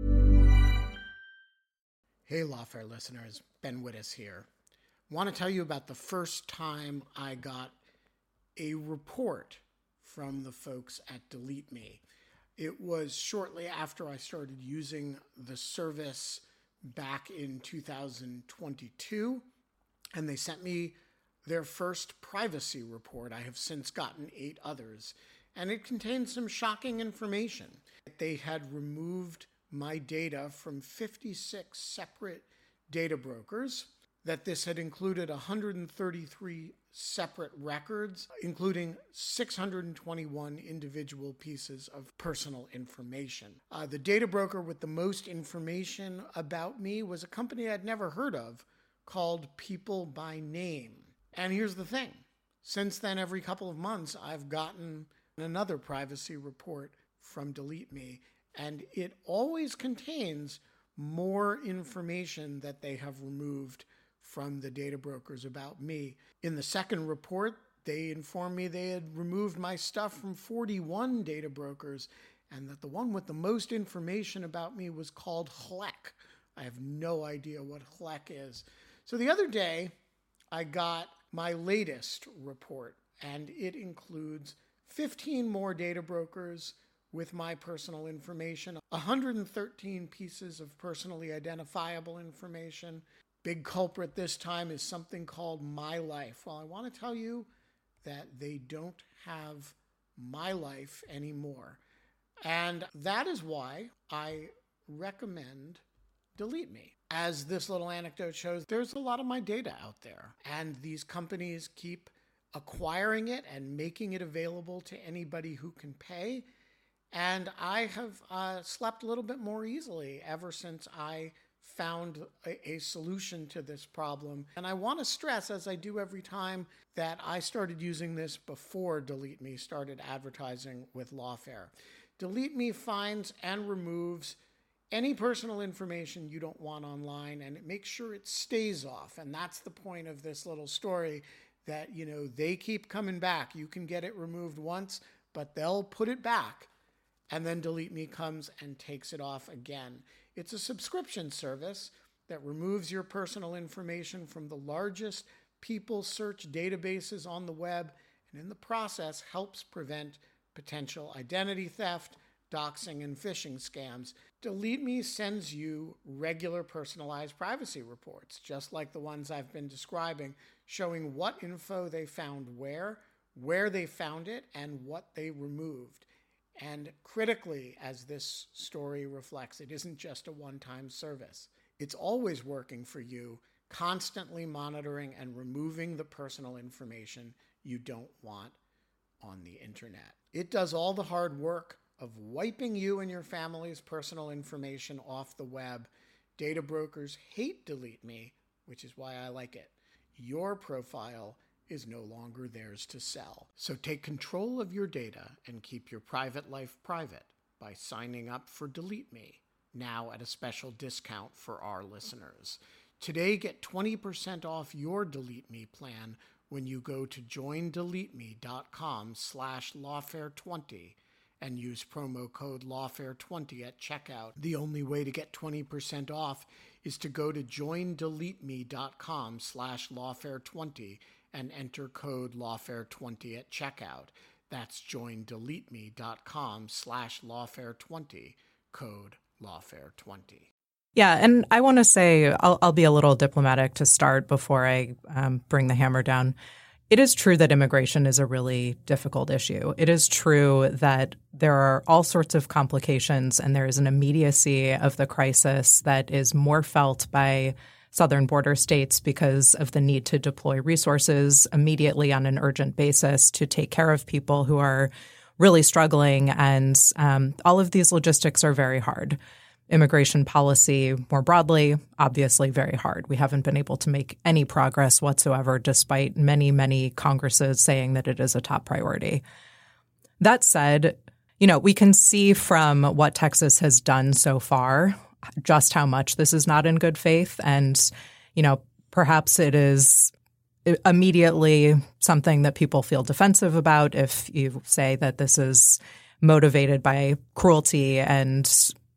Hey, Lawfare listeners, Ben Wittes here. Want to tell you about the first time I got a report from the folks at Delete Me. It was shortly after I started using the service back in two thousand twenty-two, and they sent me their first privacy report. I have since gotten eight others, and it contained some shocking information. They had removed my data from fifty-six separate data brokers, that this had included one hundred thirty-three separate records, including six hundred twenty-one individual pieces of personal information. Uh, the data broker with the most information about me was a company I'd never heard of called People by Name. And here's the thing. Since then, every couple of months, I've gotten another privacy report from Delete Me, and it always contains more information that they have removed from the data brokers about me. In the second report, they informed me they had removed my stuff from forty-one data brokers, and that the one with the most information about me was called H L E C. I have no idea what H L E C is. So the other day, I got my latest report, and it includes fifteen more data brokers with my personal information, one hundred thirteen pieces of personally identifiable information, big culprit this time is something called My Life. Well, I want to tell you that they don't have My Life anymore. And that is why I recommend Delete Me. As this little anecdote shows, there's a lot of my data out there, and these companies keep acquiring it and making it available to anybody who can pay. And I have uh, slept a little bit more easily ever since I found a, a solution to this problem. And I want to stress, as I do every time, that I started using this before Delete Me started advertising with Lawfare. Delete Me finds and removes any personal information you don't want online, and it makes sure it stays off. And that's the point of this little story, that, you know, they keep coming back. You can get it removed once, but they'll put it back. And then Delete Me comes and takes it off again. It's a subscription service that removes your personal information from the largest people search databases on the web, and in the process helps prevent potential identity theft, doxing, and phishing scams. Delete Me sends you regular personalized privacy reports, just like the ones I've been describing, showing what info they found where, where they found it, and what they removed. And critically, as this story reflects, it isn't just a one-time service. It's always working for you, constantly monitoring and removing the personal information you don't want on the internet. It does all the hard work of wiping you and your family's personal information off the web. Data brokers hate Delete Me, which is why I like it. Your profile is no longer theirs to sell. So take control of your data and keep your private life private by signing up for Delete Me, now at a special discount for our listeners. Today, get twenty percent off your Delete Me plan when you go to joindeleteme.com slash lawfare20 and use promo code lawfare twenty at checkout. The only way to get twenty percent off is to go to joindeleteme.com slash lawfare20 and enter code lawfare twenty at checkout. That's joindeleteme.com slash lawfare20, code lawfare twenty. Yeah, and I want to say, I'll, I'll be a little diplomatic to start before I um, bring the hammer down. It is true that immigration is a really difficult issue. It is true that there are all sorts of complications, and there is an immediacy of the crisis that is more felt by southern border states because of the need to deploy resources immediately on an urgent basis to take care of people who are really struggling. And um, all of these logistics are very hard. Immigration policy more broadly, obviously very hard. We haven't been able to make any progress whatsoever, despite many, many Congresses saying that it is a top priority. That said, you know, we can see from what Texas has done so far just how much this is not in good faith. And, you know, perhaps it is immediately something that people feel defensive about if you say that this is motivated by cruelty and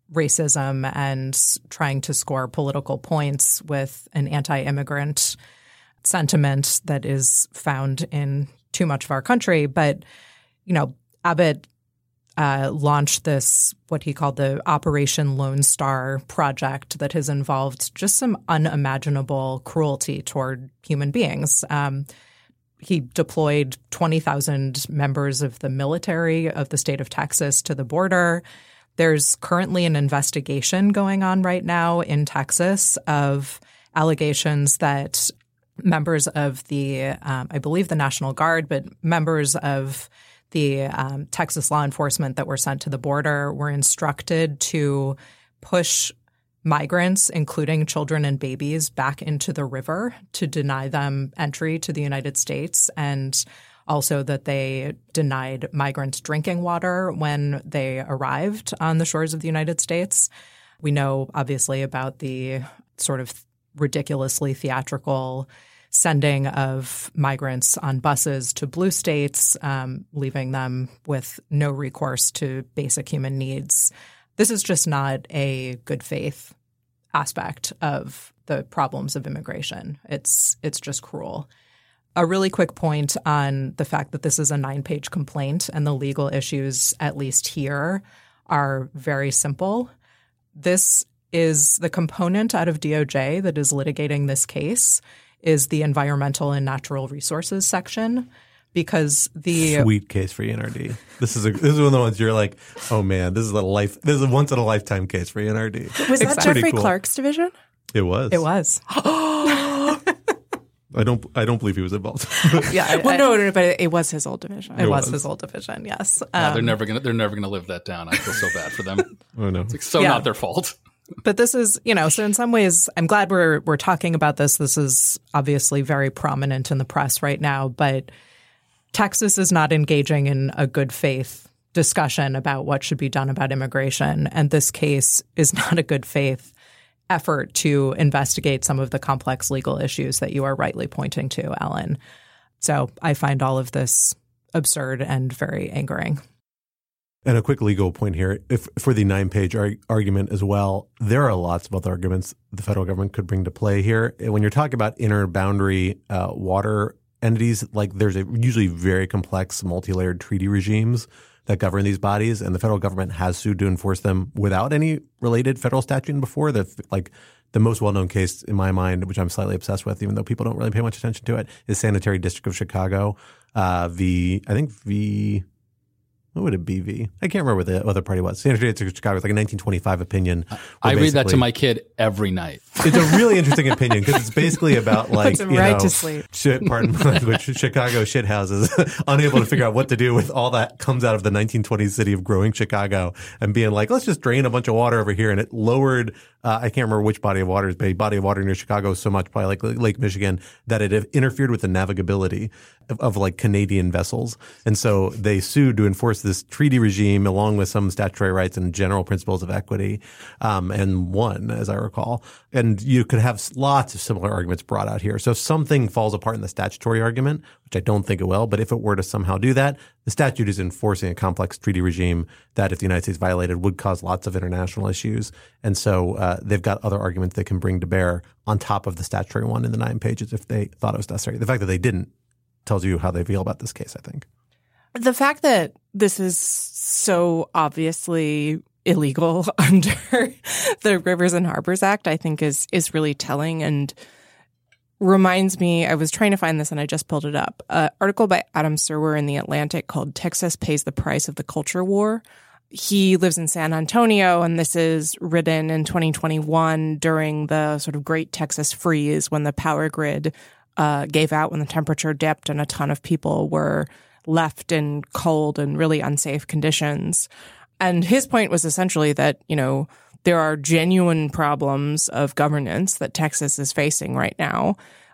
racism and trying to score political points with an anti-immigrant sentiment that is found in too much of our country. But, you know, Abbott uh, launched this, what he called the Operation Lone Star project that has involved just some unimaginable cruelty toward human beings. Um, he deployed twenty thousand members of the military of the state of Texas to the border. There's currently an investigation going on right now in Texas of allegations that members of the, um, I believe the National Guard, but members of the um, Texas law enforcement that were sent to the border were instructed to push migrants, including children and babies, back into the river to deny them entry to the United States, and also that they denied migrants drinking water when they arrived on the shores of the United States. We know, obviously, about the sort of ridiculously theatrical sending of migrants on buses to blue states, um, leaving them with no recourse to basic human needs. This is just not a good faith aspect of the problems of immigration. It's it's just cruel. A really quick point on the fact that this is a nine-page complaint and the legal issues, at least here, are very simple. This is the component out of D O J that is litigating this case is the environmental and natural resources section. Because the sweet case for E N R D. This is a this is one of the ones you're like, oh man, this is a life. This is a once in a lifetime case for E N R D. Was that Exactly. Jeffrey cool. Clark's division? It was. it was. I don't. I don't believe he was involved. Yeah, I- Well, I- no, no, but it was his old division. It, It was. was. his old division. Yes. Yeah, Um, they're never gonna they're never gonna live that down. I feel so bad for them. Oh no. It's like so Yeah. not their fault. But this is, you know, so in some ways, I'm glad we're we're talking about this. This is obviously very prominent in the press right now, but Texas is not engaging in a good faith discussion about what should be done about immigration. And this case is not a good faith effort to investigate some of the complex legal issues that you are rightly pointing to, Alan. So I find all of this absurd and very angering. And a quick legal point here, if for the nine-page ar- argument as well, there are lots of other arguments the federal government could bring to play here. When you're talking about inner boundary uh, water entities, like there's a usually very complex multi-layered treaty regimes that govern these bodies, and the federal government has sued to enforce them without any related federal statute before. The like the most well-known case in my mind, which I'm slightly obsessed with, even though people don't really pay much attention to it, is Sanitary District of Chicago. Uh, v I think v. What would it be? V? I can't remember what the other party was. Sanitary District of Chicago was like a nineteen twenty-five opinion. I read that to basically- my kid every night. It's a really interesting opinion because it's basically about like, Puts him you right know, to sleep. shit, pardon my language, Chicago shithouses, unable to figure out what to do with all that comes out of the nineteen twenties city of growing Chicago and being like, let's just drain a bunch of water over here. And it lowered, uh, I can't remember which body of water is, but a body of water near Chicago so much, probably like Lake Michigan, that it interfered with the navigability of, of like Canadian vessels. And so they sued to enforce this treaty regime along with some statutory rights and general principles of equity, um, and won, as I recall. And you could have lots of similar arguments brought out here. So if something falls apart in the statutory argument, which I don't think it will, but if it were to somehow do that, the statute is enforcing a complex treaty regime that if the United States violated would cause lots of international issues. And so uh, they've got other arguments they can bring to bear on top of the statutory one in the nine pages if they thought it was necessary. The fact that they didn't tells you how they feel about this case, I think. The fact that this is so obviously illegal under the Rivers and Harbors Act, I think is is really telling and reminds me, I was trying to find this and I just pulled it up, an article by Adam Serwer in The Atlantic called Texas Pays the Price of the Culture War. He lives in San Antonio, and this is written in twenty twenty-one during the sort of Great Texas Freeze when the power grid uh, gave out, when the temperature dipped and a ton of people were left in cold and really unsafe conditions. And his point was essentially that, you know, there are genuine problems of governance that Texas is facing right now.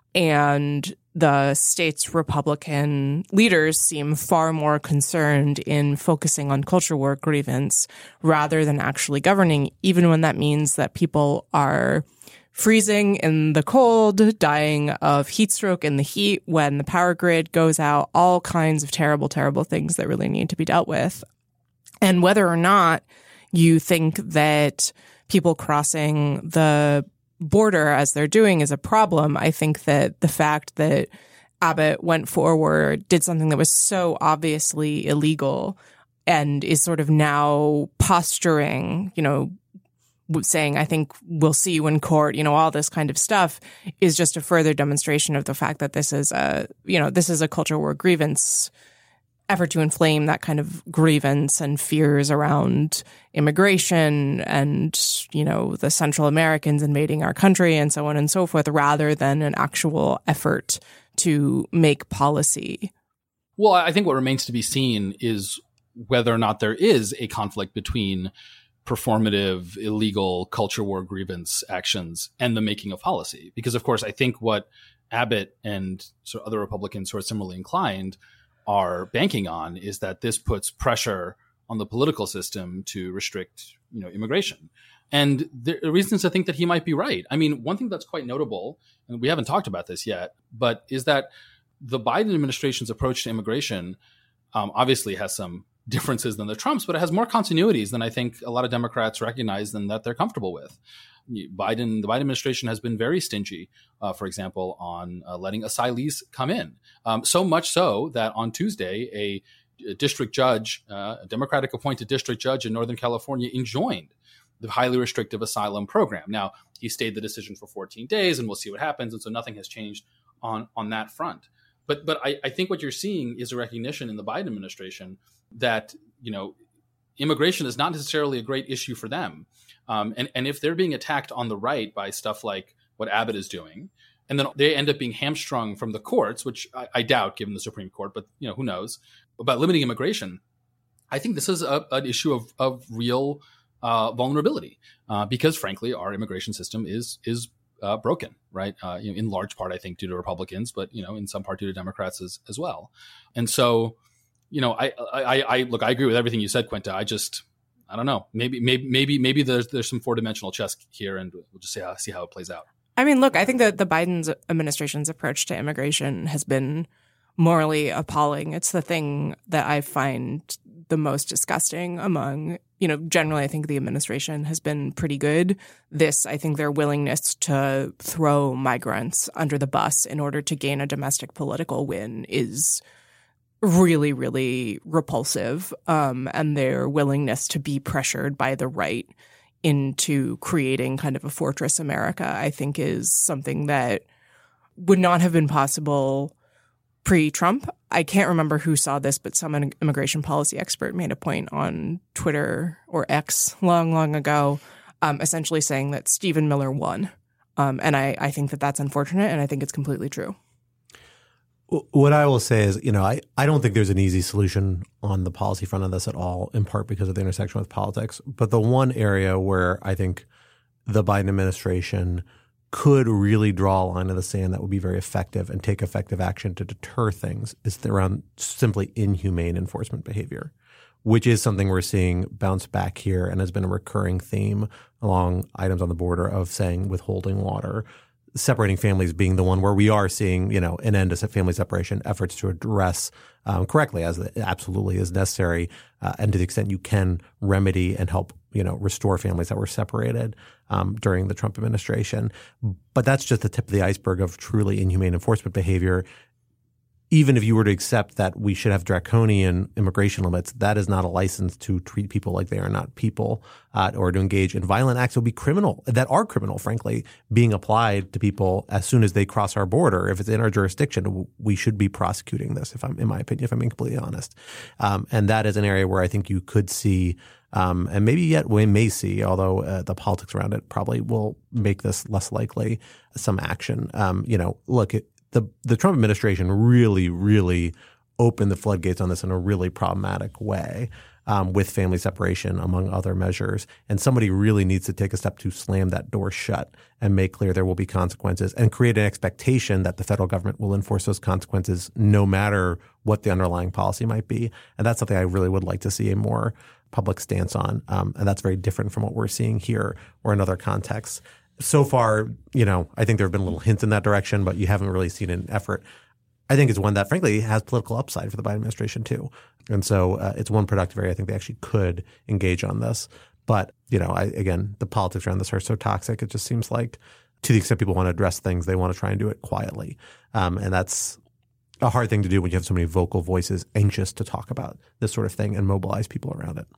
And the state's Republican leaders seem far more concerned in focusing on culture war grievance rather than actually governing, even when that means that people are freezing in the cold, dying of heat stroke in the heat when the power grid goes out, all kinds of terrible, terrible things that really need to be dealt with. And whether or not you think that people crossing the border as they're doing is a problem, I think that the fact that Abbott went forward, did something that was so obviously illegal and is sort of now posturing, you know, saying, I think we'll see you in court, you know, all this kind of stuff is just a further demonstration of the fact that this is a, you know, this is a culture war grievance effort to inflame that kind of grievance and fears around immigration and, you know, the Central Americans invading our country and so on and so forth, rather than an actual effort to make policy. Well, I think what remains to be seen is whether or not there is a conflict between performative, illegal culture war grievance actions and the making of policy. Because, of course, I think what Abbott and sort of other Republicans who are similarly inclined are banking on is that this puts pressure on the political system to restrict, you know, immigration. And there are reasons to think that he might be right. I mean, one thing that's quite notable, and we haven't talked about this yet, but is that the Biden administration's approach to immigration um, obviously has some differences than the Trumps, but it has more continuities than I think a lot of Democrats recognize and that they're comfortable with. Biden, the Biden administration has been very stingy, uh, for example, on uh, letting asylees come in. Um, so much so that on Tuesday, a, a district judge, uh, a Democratic appointed district judge in Northern California, enjoined the highly restrictive asylum program. Now, he stayed the decision for fourteen days, and we'll see what happens. And so nothing has changed on, on that front. But but I, I think what you're seeing is a recognition in the Biden administration that, you know, immigration is not necessarily a great issue for them. Um, and, and if they're being attacked on the right by stuff like what Abbott is doing, and then they end up being hamstrung from the courts, which I, I doubt given the Supreme Court, but, you know, who knows, about limiting immigration, I think this is a, an issue of, of real uh, vulnerability uh, because, frankly, our immigration system is is uh, broken, right? Uh, you know, in large part, I think, due to Republicans, but, you know, in some part due to Democrats as, as well. And so, you know, I, I, I look, I agree with everything you said, Quinta. I just, I don't know. Maybe, maybe, maybe, maybe there's there's some four dimensional chess here, and we'll just see how see how it plays out. I mean, look, I think that the Biden administration's approach to immigration has been morally appalling. It's the thing that I find the most disgusting among, you know, generally I think the administration has been pretty good. This, I think their willingness to throw migrants under the bus in order to gain a domestic political win is really, really repulsive. Um, and their willingness to be pressured by the right into creating kind of a fortress America, I think is something that would not have been possible pre-Trump. I can't remember who saw this, but some immigration policy expert made a point on Twitter or X long, long ago, um, essentially saying that Stephen Miller won. Um, and I, I think that that's unfortunate, and I think it's completely true. What I will say is, you know, I, I don't think there's an easy solution on the policy front of this at all, in part because of the intersection with politics. But the one area where I think the Biden administration could really draw a line in the sand that would be very effective and take effective action to deter things is around simply inhumane enforcement behavior, which is something we're seeing bounce back here and has been a recurring theme along items on the border of saying withholding water, separating families being the one where we are seeing, you know, an end to family separation efforts to address um, correctly as it absolutely is necessary, uh, and to the extent you can remedy and help, you know, restore families that were separated um, during the Trump administration. But that's just the tip of the iceberg of truly inhumane enforcement behavior. Even if you were to accept that we should have draconian immigration limits, that is not a license to treat people like they are not people, uh, or to engage in violent acts that would be criminal, that are criminal, frankly, being applied to people as soon as they cross our border. If it's in our jurisdiction, we should be prosecuting this, if I'm, in my opinion, if I'm being completely honest. Um, and that is an area where I think you could see, um, and maybe yet we may see, although uh, the politics around it probably will make this less likely, some action. Um, you know, look, it, The the Trump administration really, really opened the floodgates on this in a really problematic way, um, with family separation, among other measures. And somebody really needs to take a step to slam that door shut and make clear there will be consequences and create an expectation that the federal government will enforce those consequences no matter what the underlying policy might be. And that's something I really would like to see a more public stance on. Um, and that's very different from what we're seeing here or in other contexts. So far, you know, I think there have been little hints in that direction, but you haven't really seen an effort. I think it's one that, frankly, has political upside for the Biden administration, too. And so uh, it's one productive area I think they actually could engage on this. But, you know, I, again, the politics around this are so toxic. It just seems like to the extent people want to address things, they want to try and do it quietly. Um, and that's a hard thing to do when you have so many vocal voices anxious to talk about this sort of thing and mobilize people around it.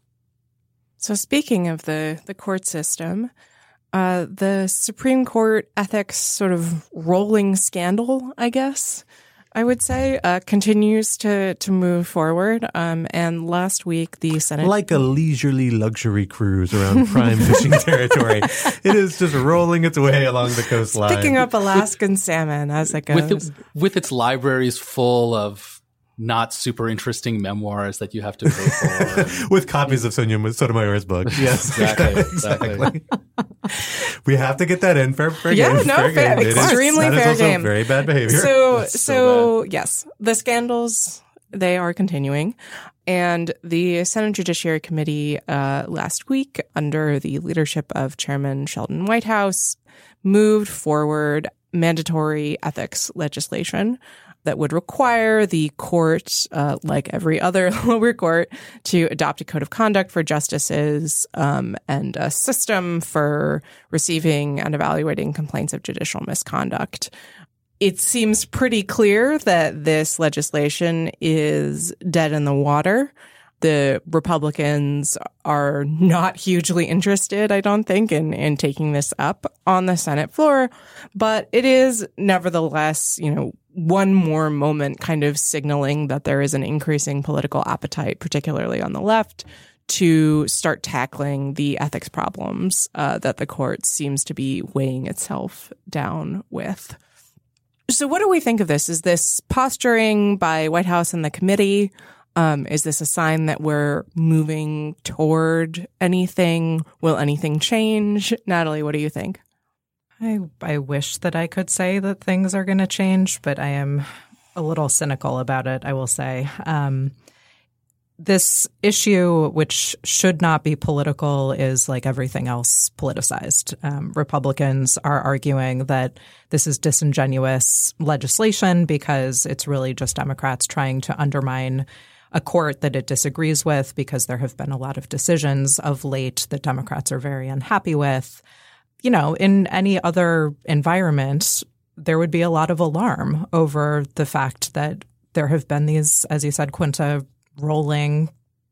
So speaking of the, the court system, Uh, the Supreme Court ethics sort of rolling scandal, I guess I would say, uh, continues to, to move forward. Um, and last week, the Senate— Like a leisurely luxury cruise around prime fishing territory. It is just rolling its way along the coastline. Picking up Alaskan salmon as it goes. With, it, with its libraries full of not super interesting memoirs that you have to pay for. With copies of Sonia Sotomayor's book. Yes, exactly. exactly. We have to get that in. Fair, fair yeah, game. no, fair, fair, game. extremely it is, fair that is also game. Very bad behavior. So, so, so bad. yes, the scandals, they are continuing. And the Senate Judiciary Committee uh, last week, under the leadership of Chairman Sheldon Whitehouse, moved forward mandatory ethics legislation that would require the court, uh, like every other lower court, to adopt a code of conduct for justices um, and a system for receiving and evaluating complaints of judicial misconduct. It seems pretty clear that this legislation is dead in the water. the Republicans are not hugely interested, I don't think, in, in taking this up on the Senate floor. But it is nevertheless, you know, one more moment kind of signaling that there is an increasing political appetite, particularly on the left, to start tackling the ethics problems uh, that the court seems to be weighing itself down with. So what do we think of this? Is this posturing by White House and the committee? Um, is this a sign that we're moving toward anything? Will anything change? Natalie, what do you think? I, I wish that I could say that things are going to change, but I am a little cynical about it, I will say. Um, this issue, which should not be political, is like everything else politicized. Um, Republicans are arguing that this is disingenuous legislation because it's really just Democrats trying to undermine a court that it disagrees with, because there have been a lot of decisions of late that Democrats are very unhappy with. You know, in any other environment, there would be a lot of alarm over the fact that there have been these, as you said, Quinta, rolling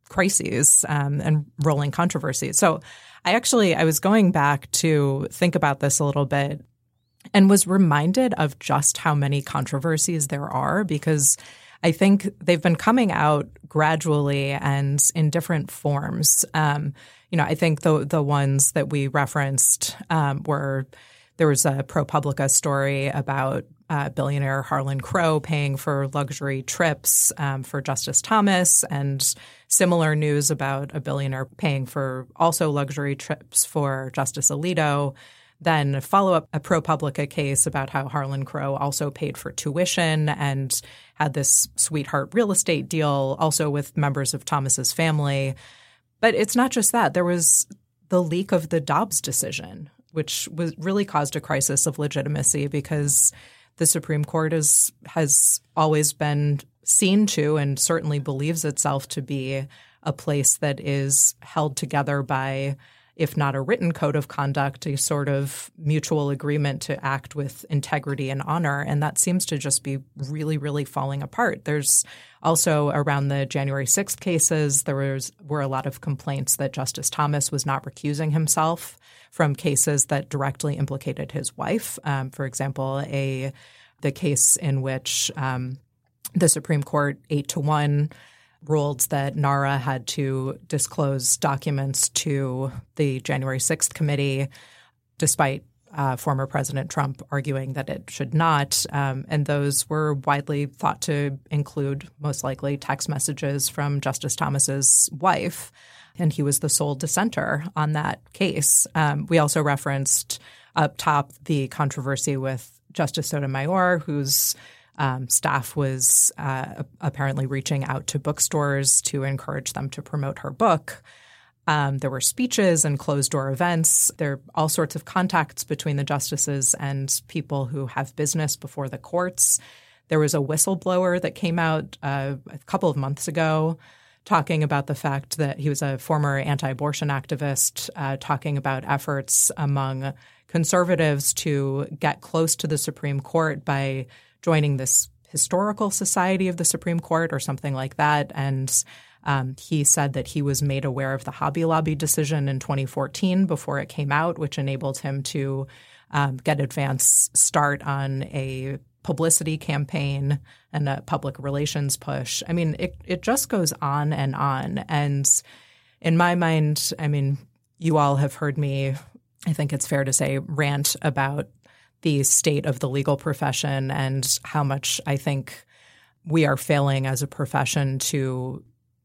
crises um, and rolling controversies. So I actually, I was going back to think about this a little bit and was reminded of just how many controversies there are, because I think they've been coming out gradually and in different forms. Um, you know, I think the the ones that we referenced um, were there was a ProPublica story about uh, billionaire Harlan Crow paying for luxury trips um, for Justice Thomas, and similar news about a billionaire paying for also luxury trips for Justice Alito. Then follow up a ProPublica case about how Harlan Crow also paid for tuition and had this sweetheart real estate deal also with members of Thomas's family. But it's not just that. There was the leak of the Dobbs decision, which was really caused a crisis of legitimacy, because the Supreme Court is, has always been seen to and certainly believes itself to be a place that is held together by, if not a written code of conduct, a sort of mutual agreement to act with integrity and honor. And that seems to just be really, really falling apart. There's also, around the January sixth cases, there was were a lot of complaints that Justice Thomas was not recusing himself from cases that directly implicated his wife. Um, for example, a the case in which um, the Supreme Court eight to one ruled that NARA had to disclose documents to the January sixth committee, despite uh, former President Trump arguing that it should not. Um, and those were widely thought to include, most likely, text messages from Justice Thomas's wife. And he was the sole dissenter on that case. Um, we also referenced up top the controversy with Justice Sotomayor, whose Um, staff was uh, apparently reaching out to bookstores to encourage them to promote her book. Um, there were speeches and closed-door events. There are all sorts of contacts between the justices and people who have business before the courts. There was a whistleblower that came out uh, a couple of months ago talking about the fact that he was a former anti-abortion activist, uh, talking about efforts among conservatives to get close to the Supreme Court by joining this historical society of the Supreme Court or something like that. And um, he said that he was made aware of the Hobby Lobby decision in twenty fourteen before it came out, which enabled him to um, get advance start on a publicity campaign and a public relations push. I mean, it, it just goes on and on. And in my mind, I mean, you all have heard me, I think it's fair to say, rant about the state of the legal profession and how much I think we are failing as a profession to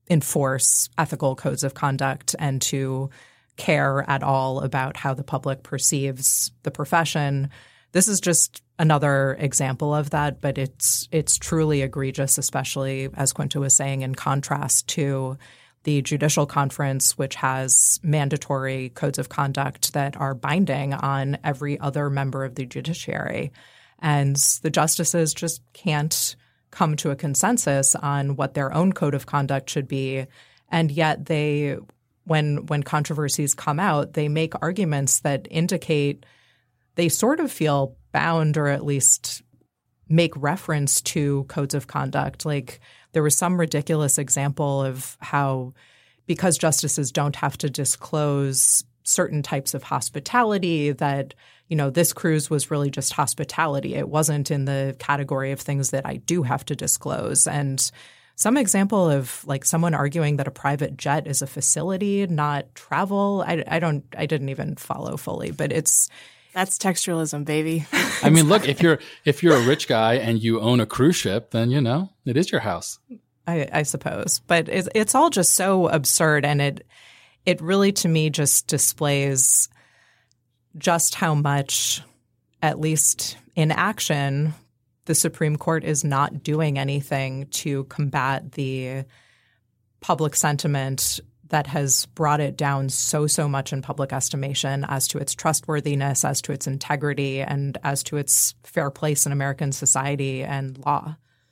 enforce ethical codes of conduct and to care at all about how the public perceives the profession. This is just another example of that, but it's it's truly egregious, especially, as Quinta was saying, in contrast to the Judicial Conference, which has mandatory codes of conduct that are binding on every other member of the judiciary. And the justices just can't come to a consensus on what their own code of conduct should be. And yet they, when when controversies come out, they make arguments that indicate they sort of feel bound, or at least make reference to codes of conduct. Like there was some ridiculous example of how because justices don't have to disclose certain types of hospitality that, you know, this cruise was really just hospitality. It wasn't in the category of things that I do have to disclose. And some example of like someone arguing that a private jet is a facility, not travel. I, I don't I didn't even follow fully, but it's that's textualism, baby. I mean, look, if you're if you're a rich guy and you own a cruise ship, then, you know, it is your house. I, I suppose. But it's, it's all just so absurd. And it it really, to me, just displays just how much, at least in action, the Supreme Court is not doing anything to combat the public sentiment that has brought it down so, so much in public estimation as to its trustworthiness, as to its integrity, and as to its fair place in American society and law.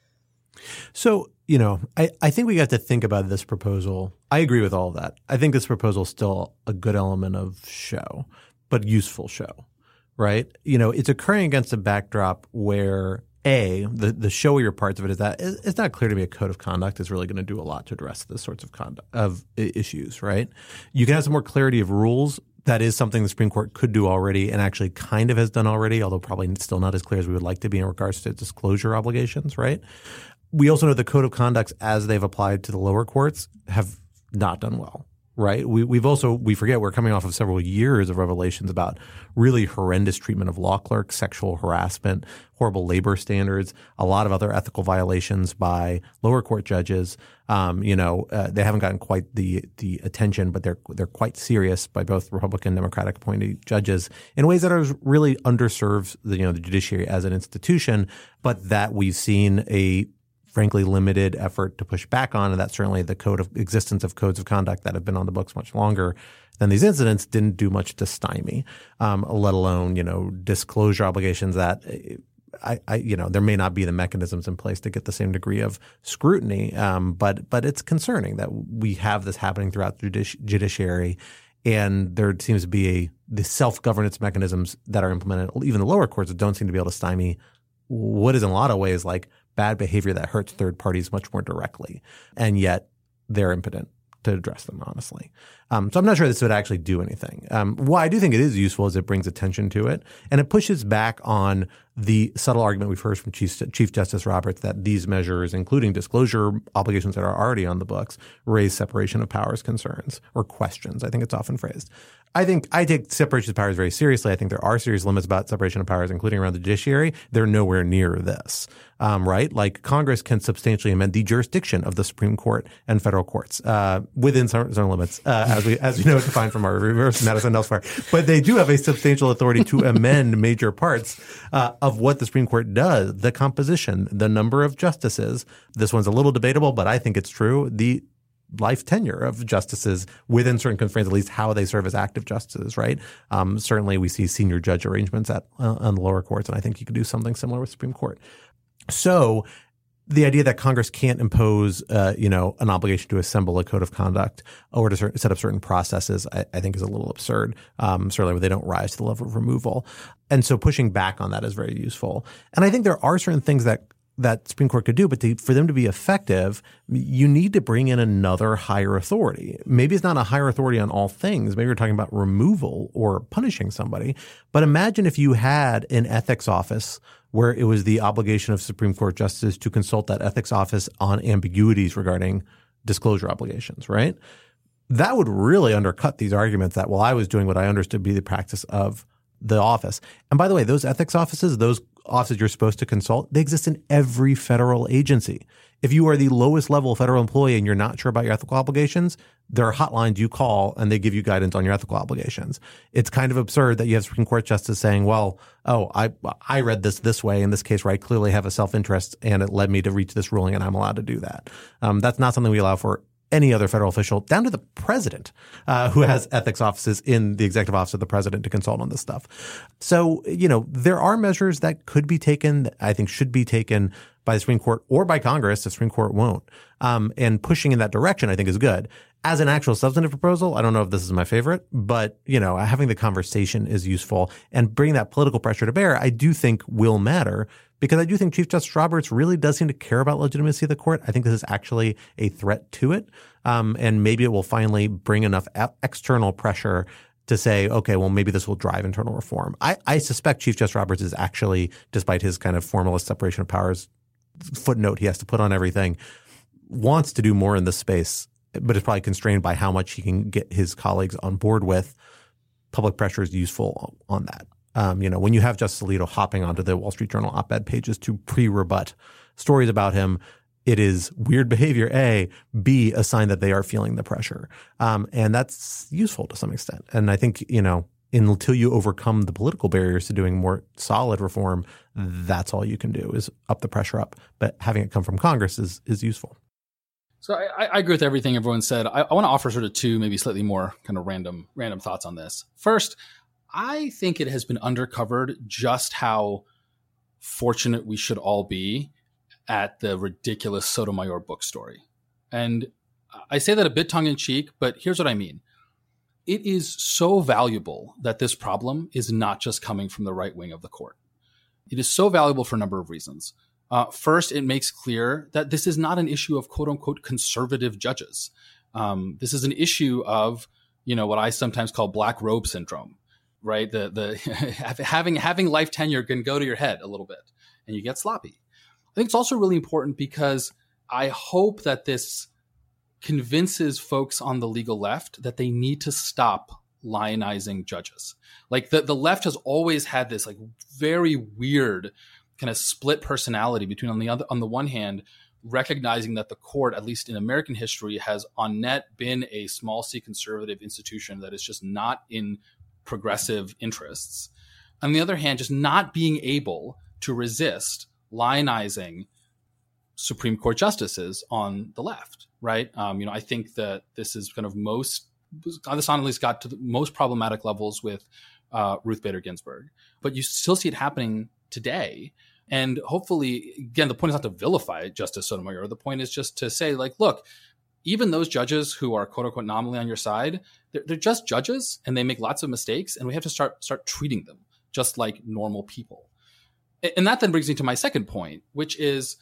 So, you know, I, I think we have to think about this proposal. I agree with all of that. I think this proposal is still a good element of show, but useful show, right? You know, it's occurring against a backdrop where A, the, the showier parts of it is that it's not clear to me a code of conduct is really going to do a lot to address this sorts of conduct of issues, right? You can have some more clarity of rules. That is something the Supreme Court could do already and actually kind of has done already, although probably still not as clear as we would like to be in regards to disclosure obligations, right? We also know the code of conducts as they've applied to the lower courts have not done well. Right. We, we've also we forget we're coming off of several years of revelations about really horrendous treatment of law clerks, sexual harassment, horrible labor standards, a lot of other ethical violations by lower court judges. Um, you know, uh, they haven't gotten quite the the attention, but they're they're quite serious by both Republican and Democratic appointed judges in ways that are really underserves the you know the judiciary as an institution, but that we've seen a frankly limited effort to push back on, and that's certainly the code of existence of codes of conduct that have been on the books much longer than these incidents didn't do much to stymie, um, let alone, you know, disclosure obligations that I, I, you know, there may not be the mechanisms in place to get the same degree of scrutiny, um, but but it's concerning that we have this happening throughout the judici- judiciary, and there seems to be a the self-governance mechanisms that are implemented, even the lower courts, that don't seem to be able to stymie what is in a lot of ways like bad behavior that hurts third parties much more directly, and yet they're impotent to address them, honestly. Um, so I'm not sure this would actually do anything. Um, why I do think it is useful is it brings attention to it, and it pushes back on the subtle argument we've heard from Chief, Chief Justice Roberts that these measures, including disclosure obligations that are already on the books, raise separation of powers concerns or questions. I think it's often phrased. I think I take separation of powers very seriously. I think there are serious limits about separation of powers, including around the judiciary. They're nowhere near this, um, right? Like Congress can substantially amend the jurisdiction of the Supreme Court and federal courts uh, within certain, certain limits, uh, as we as we know, defined from our reverse Madison elsewhere. But they do have a substantial authority to amend major parts uh, of what the Supreme Court does: the composition, the number of justices. This one's a little debatable, but I think it's true. The life tenure of justices within certain constraints, at least how they serve as active justices, right? Um, certainly we see senior judge arrangements at uh, on the lower courts, and I think you could do something similar with Supreme Court. So the idea that Congress can't impose, uh, you know, an obligation to assemble a code of conduct or to set up certain processes, I, I think is a little absurd, um, certainly when they don't rise to the level of removal. And so pushing back on that is very useful. And I think there are certain things that that Supreme Court could do, but to, for them to be effective, you need to bring in another higher authority. Maybe it's not a higher authority on all things. Maybe we're talking about removal or punishing somebody. But imagine if you had an ethics office where it was the obligation of Supreme Court justices to consult that ethics office on ambiguities regarding disclosure obligations, right? That would really undercut these arguments that, well, I was doing what I understood to be the practice of the office. And by the way, those ethics offices, those offices you're supposed to consult, they exist in every federal agency. If you are the lowest level federal employee and you're not sure about your ethical obligations, there are hotlines you call and they give you guidance on your ethical obligations. It's kind of absurd that you have Supreme Court justice saying, well, oh, I I read this this way in this case where I clearly have a self-interest and it led me to reach this ruling and I'm allowed to do that. Um, that's not something we allow for any other federal official, down to the president, uh, who has ethics offices in the executive office of the president to consult on this stuff. So, you know, there are measures that could be taken, that I think should be taken by the Supreme Court or by Congress. The Supreme Court won't. Um, and pushing in that direction, I think, is good. As an actual substantive proposal, I don't know if this is my favorite, but, you know, having the conversation is useful. And bringing that political pressure to bear, I do think will matter, because I do think Chief Justice Roberts really does seem to care about legitimacy of the court. I think this is actually a threat to it. Um, and maybe it will finally bring enough e- external pressure to say, okay, well, maybe this will drive internal reform. I, I suspect Chief Justice Roberts is actually, despite his kind of formalist separation of powers footnote he has to put on everything, wants to do more in this space, but is probably constrained by how much he can get his colleagues on board with. Public pressure is useful on that. Um, you know, when you have Justice Alito hopping onto the Wall Street Journal op-ed pages to pre-rebut stories about him, it is weird behavior, A, B, a sign that they are feeling the pressure. Um, and that's useful to some extent. And I think, you know, until you overcome the political barriers to doing more solid reform, that's all you can do is up the pressure up. But having it come from Congress is is useful. So I, I agree with everything everyone said. I, I want to offer sort of two, maybe slightly more kind of random, random thoughts on this. First, I think it has been undercovered just how fortunate we should all be at the ridiculous Sotomayor book story. And I say that a bit tongue in cheek, but here's what I mean. It is so valuable that this problem is not just coming from the right wing of the court. It is so valuable for a number of reasons. Uh, first, it makes clear that this is not an issue of quote unquote conservative judges. Um, this is an issue of, you know, what I sometimes call black robe syndrome, right? The the having having life tenure can go to your head a little bit and you get sloppy. I think it's also really important because I hope that this convinces folks on the legal left that they need to stop lionizing judges. Like the, the left has always had this like very weird kind of split personality between on the other, on the one hand, recognizing that the court, at least in American history, has on net been a small c conservative institution that is just not in progressive interests. On the other hand, just not being able to resist lionizing Supreme Court justices on the left, right? Um, you know, I think that this is kind of most, this on at least got to the most problematic levels with uh, Ruth Bader Ginsburg, but you still see it happening today. And hopefully, again, the point is not to vilify Justice Sotomayor. The point is just to say, like, look, even those judges who are quote unquote nominally on your side, they're, they're just judges and they make lots of mistakes, and we have to start start treating them just like normal people. And that then brings me to my second point, which is,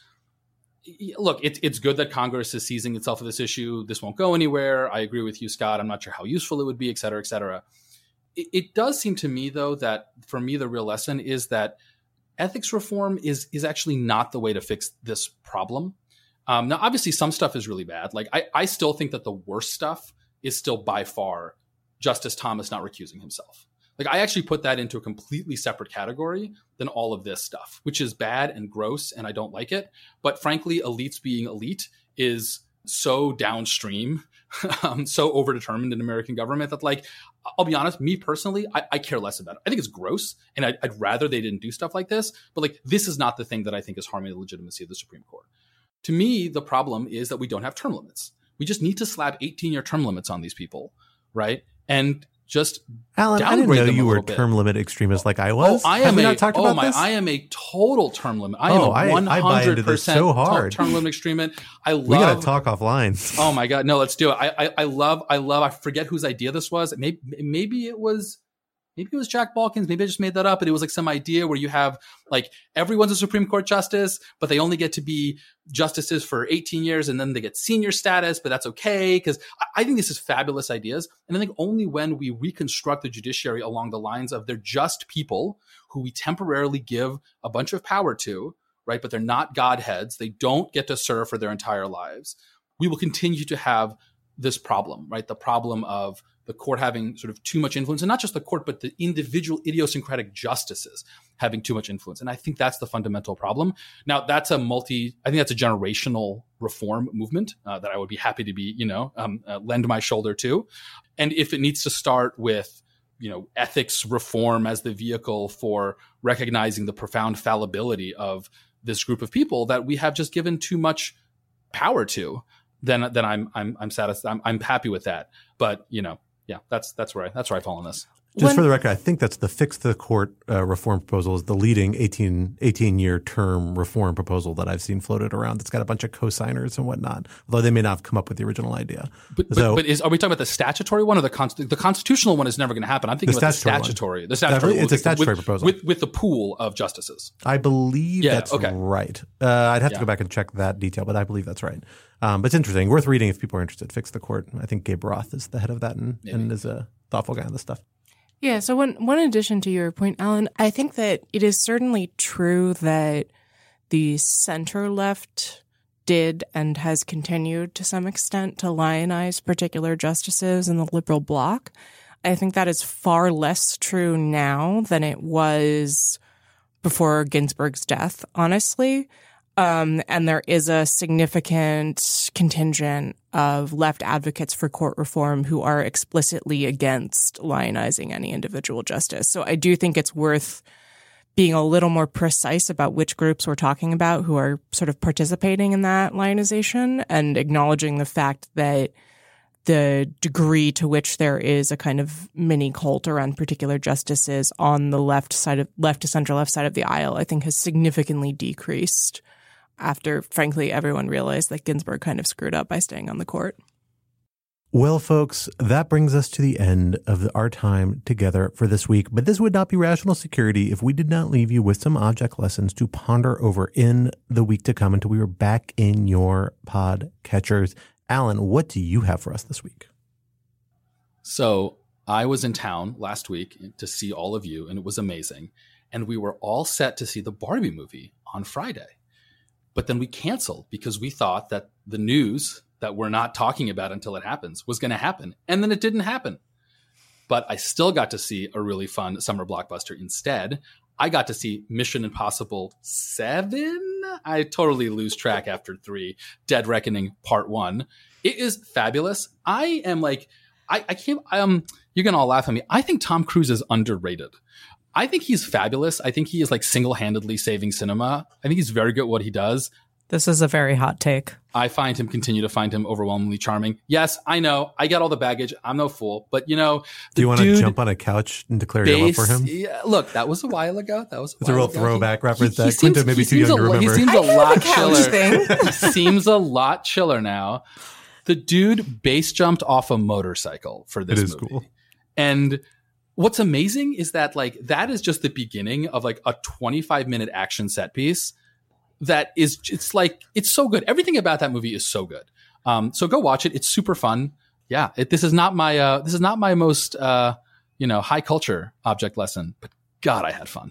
look, it, it's good that Congress is seizing itself of this issue. This won't go anywhere. I agree with you, Scott. I'm not sure how useful it would be, et cetera, et cetera. It, it does seem to me, though, that for me, the real lesson is that ethics reform is is actually not the way to fix this problem. Um, now, obviously, some stuff is really bad. Like, I, I still think that the worst stuff is still by far Justice Thomas not recusing himself. Like, I actually put that into a completely separate category than all of this stuff, which is bad and gross, and I don't like it. But frankly, elites being elite is so downstream, um, so overdetermined in American government that, like, I'll be honest, me personally, I, I care less about it. I think it's gross, and I'd, I'd rather they didn't do stuff like this. But, like, this is not the thing that I think is harming the legitimacy of the Supreme Court. To me, the problem is that we don't have term limits. We just need to slap eighteen-year term limits on these people, right? And just Alan, I didn't know you were term limit extremist like I was. Oh, I am Have we a, not talked oh about my, this? I am a total term limit. I am Oh, a I- one I buy into hundred this percent so hard. term limit extremist. I love. We got to talk offline. Oh my God, no, let's do it. I, I, I love, I love. I forget whose idea this was. Maybe, maybe it was. Maybe it was Jack Balkins. Maybe I just made that up. But it was like some idea where you have like everyone's a Supreme Court justice, but they only get to be justices for eighteen years and then they get senior status, but that's okay. Because I, I think this is fabulous ideas. And I think only when we reconstruct the judiciary along the lines of they're just people who we temporarily give a bunch of power to, right? But they're not Godheads. They don't get to serve for their entire lives. We will continue to have this problem, right? The problem of the court having sort of too much influence, and not just the court, but the individual idiosyncratic justices having too much influence. And I think that's the fundamental problem. Now, that's a multi, I think that's a generational reform movement uh, that I would be happy to be, you know, um, uh, lend my shoulder to. And if it needs to start with, you know, ethics reform as the vehicle for recognizing the profound fallibility of this group of people that we have just given too much power to, then then I'm I'm I'm satisfied. I'm, I'm happy with that. But you know, yeah, that's that's where I that's where I fall on this. Just When- for the record, I think that's the Fix the Court uh, reform proposal is the leading eighteen, eighteen-year term reform proposal that I've seen floated around. That's got a bunch of co-signers and whatnot, although they may not have come up with the original idea. But, but, So- but is, are we talking about the statutory one or the const- the constitutional one is never going to happen? I'm thinking The about the statutory one. statutory. The statutory. It's a with- statutory with, proposal. with with the pool of justices. I believe Yeah, that's okay. right. Uh, I'd have to Yeah. go back and check that detail, but I believe that's right. Um, but it's interesting. Worth reading if people are interested. Fix the Court. I think Gabe Roth is the head of that and, and is a thoughtful guy on this stuff. Yeah, so one one addition to your point, Alan, I think that it is certainly true that the center left did and has continued to some extent to lionize particular justices in the liberal bloc. I think that is far less true now than it was before Ginsburg's death, honestly. Um, and there is a significant contingent of left advocates for court reform who are explicitly against lionizing any individual justice. So I do think it's worth being a little more precise about which groups we're talking about who are sort of participating in that lionization and acknowledging the fact that the degree to which there is a kind of mini cult around particular justices on the left side of left to center left side of the aisle, I think has significantly decreased after, frankly, everyone realized that Ginsburg kind of screwed up by staying on the court. Well, folks, that brings us to the end of the, our time together for this week. But this would not be Rational Security if we did not leave you with some object lessons to ponder over in the week to come until we were back in your pod catchers. Alan, what do you have for us this week? So I was in town last week to see all of you, and it was amazing. And we were all set to see the Barbie movie on Friday. But then we canceled because we thought that the news that we're not talking about until it happens was going to happen. And then it didn't happen. But I still got to see a really fun summer blockbuster instead. I got to see Mission Impossible seven. I totally lose track after three. Dead Reckoning Part One. It is fabulous. I am like, I, I can't, um, you're going to all laugh at me. I think Tom Cruise is underrated. I think he's fabulous. I think he is like single-handedly saving cinema. I think he's very good at what he does. This is a very hot take. I find him, continue to find him overwhelmingly charming. Yes, I know. I got all the baggage. I'm no fool. But, you know, do you want to jump on a couch and declare your love for him? Yeah, look, that was a while ago. That was a It's a real while ago. throwback He- reference he that seems- Quinta may be he too seems young a to lo- remember. He seems a I lot the couch chiller. thing. He seems a lot chiller now. The dude base jumped off a motorcycle for this It is movie. cool. And what's amazing is that like that is just the beginning of like a twenty-five minute action set piece that is, it's like, it's so good. Everything about that movie is so good. Um, so go watch it. It's super fun. Yeah. It, this is not my, uh, this is not my most, uh, you know, high culture object lesson, but God, I had fun.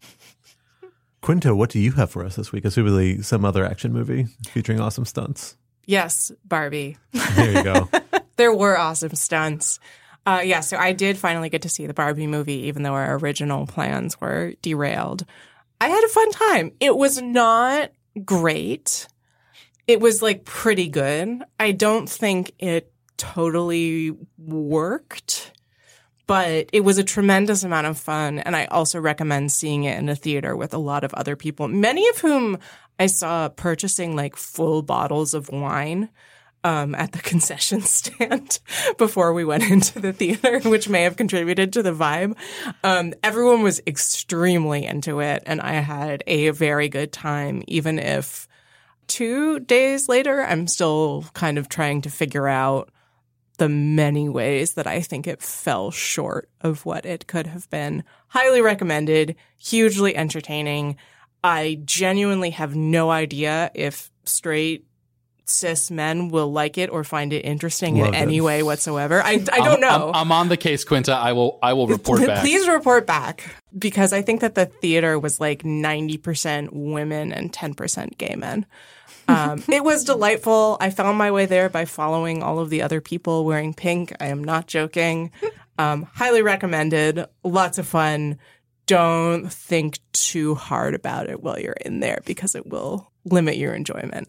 Quinta, what do you have for us this week? Assumably some other action movie featuring awesome stunts. Yes, Barbie. There you go. There were awesome stunts. Uh, yeah, so I did finally get to see the Barbie movie, even though our original plans were derailed. I had a fun time. It was not great. It was like pretty good. I don't think it totally worked, but it was a tremendous amount of fun. And I also recommend seeing it in a theater with a lot of other people, many of whom I saw purchasing like full bottles of wine Um, at the concession stand before we went into the theater, which may have contributed to the vibe. Um, everyone was extremely into it, and I had a very good time, even if two days later, I'm still kind of trying to figure out the many ways that I think it fell short of what it could have been. Highly recommended, hugely entertaining. I genuinely have no idea if straight cis men will like it or find it interesting Love in it. any way whatsoever. I, I don't I'm, know. I'm, I'm on the case, Quinta. I will, I will report back. Please report back, because I think that the theater was like ninety percent women and ten percent gay men. Um, it was delightful. I found my way there by following all of the other people wearing pink. I am not joking. Um, highly recommended. Lots of fun. Don't think too hard about it while you're in there, because it will limit your enjoyment.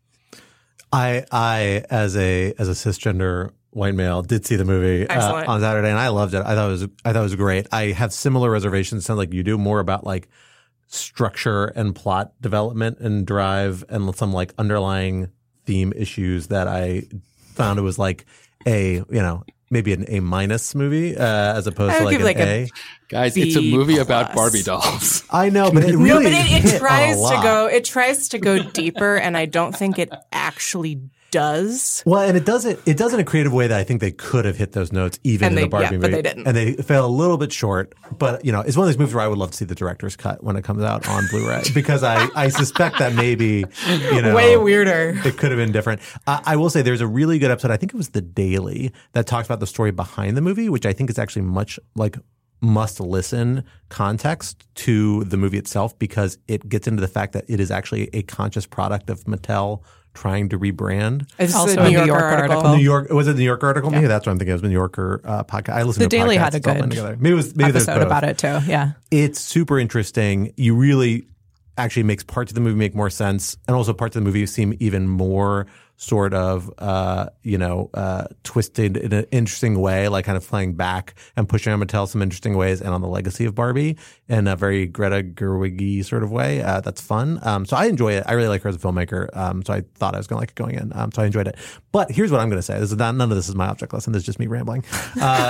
I, I as a as a cisgender white male, did see the movie uh, on Saturday, and I loved it. I thought it was I thought it was great. I have similar reservations, sound like you do, more about like structure and plot development and drive and some like underlying theme issues that I found it was like a you know maybe an A minus movie uh, as opposed I to would like give an like A. a Guys, B it's a movie plus. about Barbie dolls. I know, but it really no, but it, it hit tries on a to lot. go. It tries to go deeper, and I don't think it actually does. Well, and it does it. It does in a creative way that I think they could have hit those notes even And in they- the Barbie yeah, movie, but they didn't. and they fell a little bit short. But you know, it's one of those movies where I would love to see the director's cut when it comes out on Blu-ray because I, I suspect that maybe you know Way weirder. It could have been different. Uh, I will say there's a really good episode. I think it was The Daily that talks about the story behind the movie, which I think is actually much like must listen context to the movie itself because it gets into the fact that it is actually a conscious product of Mattel trying to rebrand. It's Also a a New New Yorker York article. article. New York was it the New York article? Maybe that's what I'm thinking. It was the New Yorker uh, podcast. I listened The to Daily podcasts. had a It's all good blend together. Maybe it was maybe there's episode both. about it too. Yeah. It's super interesting. You really actually makes parts of the movie make more sense, and also parts of the movie seem even more sort of, uh, you know, uh, twisted in an interesting way, like kind of playing back and pushing on Mattel some interesting ways and on the legacy of Barbie in a very Greta Gerwig-y sort of way. Uh, that's fun. Um, so I enjoy it. I really like her as a filmmaker. Um, so I thought I was going to like it going in. Um, so I enjoyed it. But here's what I'm going to say. This is not, none of this is my object lesson. This is just me rambling. Uh,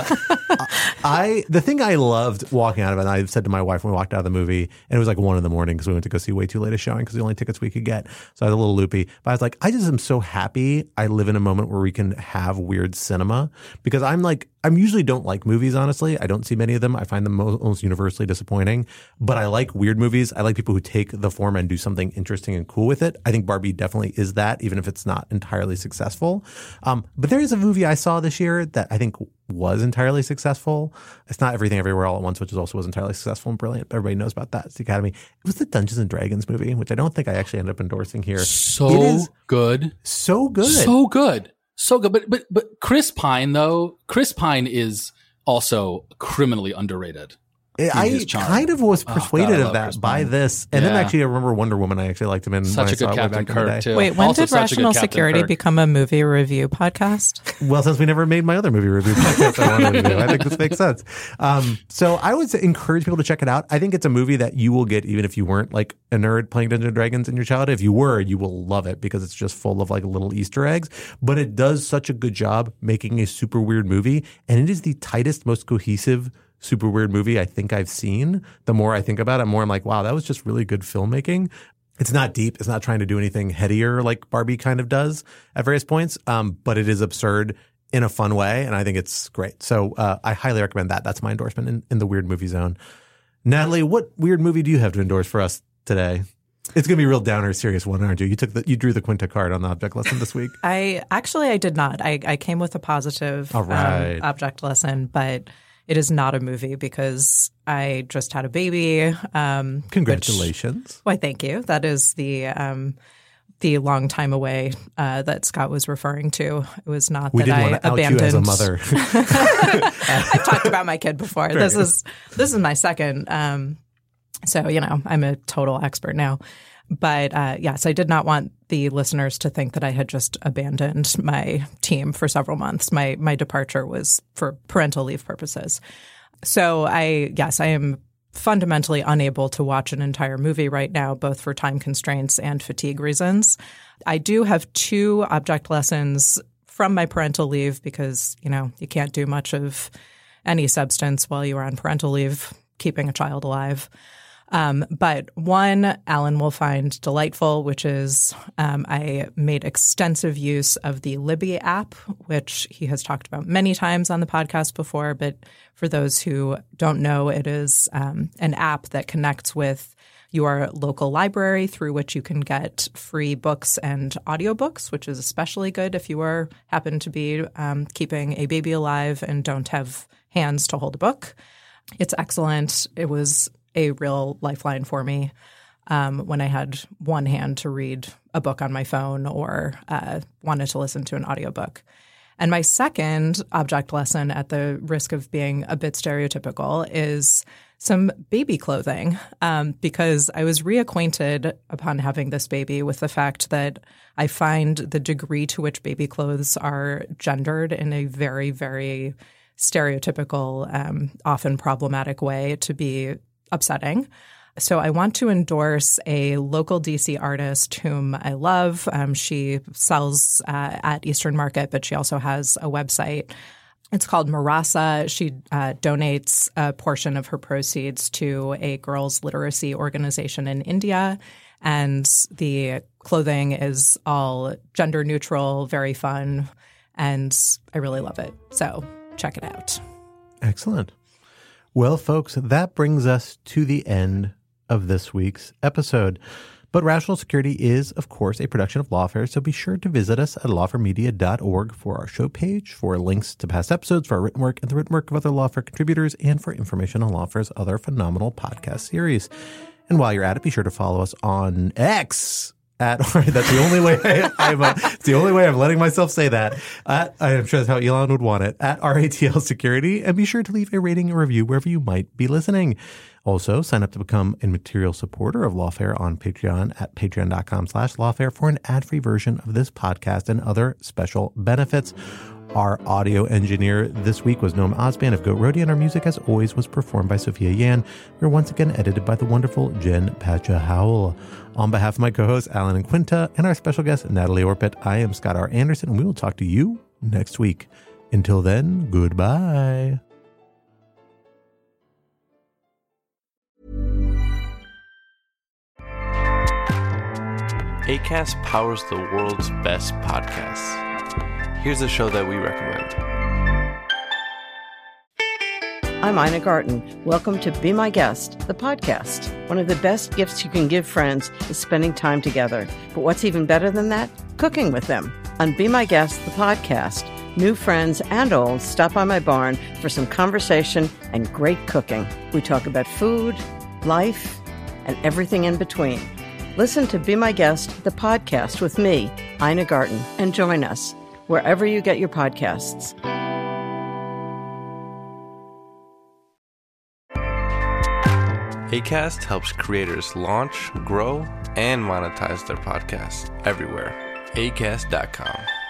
I, the thing I loved walking out of it, and I said to my wife when we walked out of the movie, and it was like one in the morning because we went to go see way too late a showing because the only tickets we could get. So I was a little loopy. But I was like, I just am so happy I live in a moment where we can have weird cinema because I'm like, I usually don't like movies, honestly. I don't see many of them. I find them almost universally disappointing. But I like weird movies. I like people who take the form and do something interesting and cool with it. I think Barbie definitely is that, even if it's not entirely successful. Um, but there is a movie I saw this year that I think was entirely successful. It's not Everything Everywhere All at Once, which is also was entirely successful and brilliant. Everybody knows about that. It's the Academy. It was the Dungeons and Dragons movie, which I don't think I actually ended up endorsing here. So It is good. so good. So good. So good. But but but Chris Pine though, Chris Pine is also criminally underrated. I his charm. kind of was Oh, persuaded God, I of love that Chris by Pine. this. And then Yeah. actually I remember Wonder Woman. I actually liked him in Such when a I good saw it way Captain back in the Kirk day. too. Wait, when Also did such a good Rational Captain Security Kirk. become a movie review podcast? Well, since we never made my other movie review podcast I wanted to do, I think this makes sense. Um, so I would say encourage people to check it out. I think it's a movie that you will get even if you weren't like a nerd playing Dungeons and Dragons in your childhood. If you were, you will love it because it's just full of like little Easter eggs. But it does such a good job making a super weird movie. And it is the tightest, most cohesive super weird movie I think I've seen. The more I think about it, the more I'm like, wow, that was just really good filmmaking. It's not deep. It's not trying to do anything headier like Barbie kind of does at various points. Um, but it is absurd in a fun way. And I think it's great. So uh, I highly recommend that. That's my endorsement in, in the weird movie zone. Natalie, what weird movie do you have to endorse for us today? It's going to be a real downer, serious one, aren't you? You took the, you drew the Quinta card on the object lesson this week. I actually I did not. I, I came with a positive All right. um, object lesson, but it is not a movie because I just had a baby. Um, Congratulations. Which, why, thank you. That is the um, the long time away uh, that Scott was referring to. It was not We that didn't I want to out abandoned. you as a mother. I've talked about my kid before. This is this is my second. Um, so you know, I'm a total expert now. But uh, yes, I did not want the listeners to think that I had just abandoned my team for several months. My my departure was for parental leave purposes. So I yes, I am fundamentally unable to watch an entire movie right now, both for time constraints and fatigue reasons. I do have two object lessons from my parental leave because, you know, you can't do much of any substance while you are on parental leave, keeping a child alive. Um, but one, Alan will find delightful, which is um, I made extensive use of the Libby app, which he has talked about many times on the podcast before. But for those who don't know, it is um, an app that connects with your local library through which you can get free books and audiobooks, which is especially good if you are happen to be um, keeping a baby alive and don't have hands to hold a book. It's excellent. It was a real lifeline for me um, when I had one hand to read a book on my phone or uh, wanted to listen to an audiobook. And my second object lesson, at the risk of being a bit stereotypical, is some baby clothing, um, because I was reacquainted upon having this baby with the fact that I find the degree to which baby clothes are gendered in a very, very stereotypical, um, often problematic way to be upsetting. So I want to endorse a local D C artist whom I love. Um, she sells uh, at Eastern Market, but she also has a website. It's called Marasa. She uh, donates a portion of her proceeds to a girls' literacy organization in India. And the clothing is all gender neutral, very fun, and I really love it. So check it out. Excellent. Well, folks, that brings us to the end of this week's episode. But Rational Security is, of course, a production of Lawfare, so be sure to visit us at lawfare media dot org for our show page, for links to past episodes, for our written work and the written work of other Lawfare contributors, and for information on Lawfare's other phenomenal podcast series. And while you're at it, be sure to follow us on X. At that's the only way I, I'm. Uh, it's the only way I'm letting myself say that. At, I'm sure that's how Elon would want it. At R A T L Security, and be sure to leave a rating and review wherever you might be listening. Also, sign up to become a material supporter of Lawfare on Patreon at patreon dot com slash lawfare for an ad-free version of this podcast and other special benefits. Our audio engineer this week was Noam Osban of Goat Roadie, and our music, as always, was performed by Sophia Yan. We're once again edited by the wonderful Jen Patcha Howell. On behalf of my co-hosts, Alan and Quinta, and our special guest, Natalie Orpett, I am Scott R. Anderson, and we will talk to you next week. Until then, goodbye. Acast powers the world's best podcasts. Here's a show that we recommend. I'm Ina Garten. Welcome to Be My Guest, the podcast. One of the best gifts you can give friends is spending time together. But what's even better than that? Cooking with them. On Be My Guest, the podcast, new friends and old stop by my barn for some conversation and great cooking. We talk about food, life, and everything in between. Listen to Be My Guest, the podcast with me, Ina Garten, and join us wherever you get your podcasts. Acast helps creators launch, grow, and monetize their podcasts everywhere. acast dot com.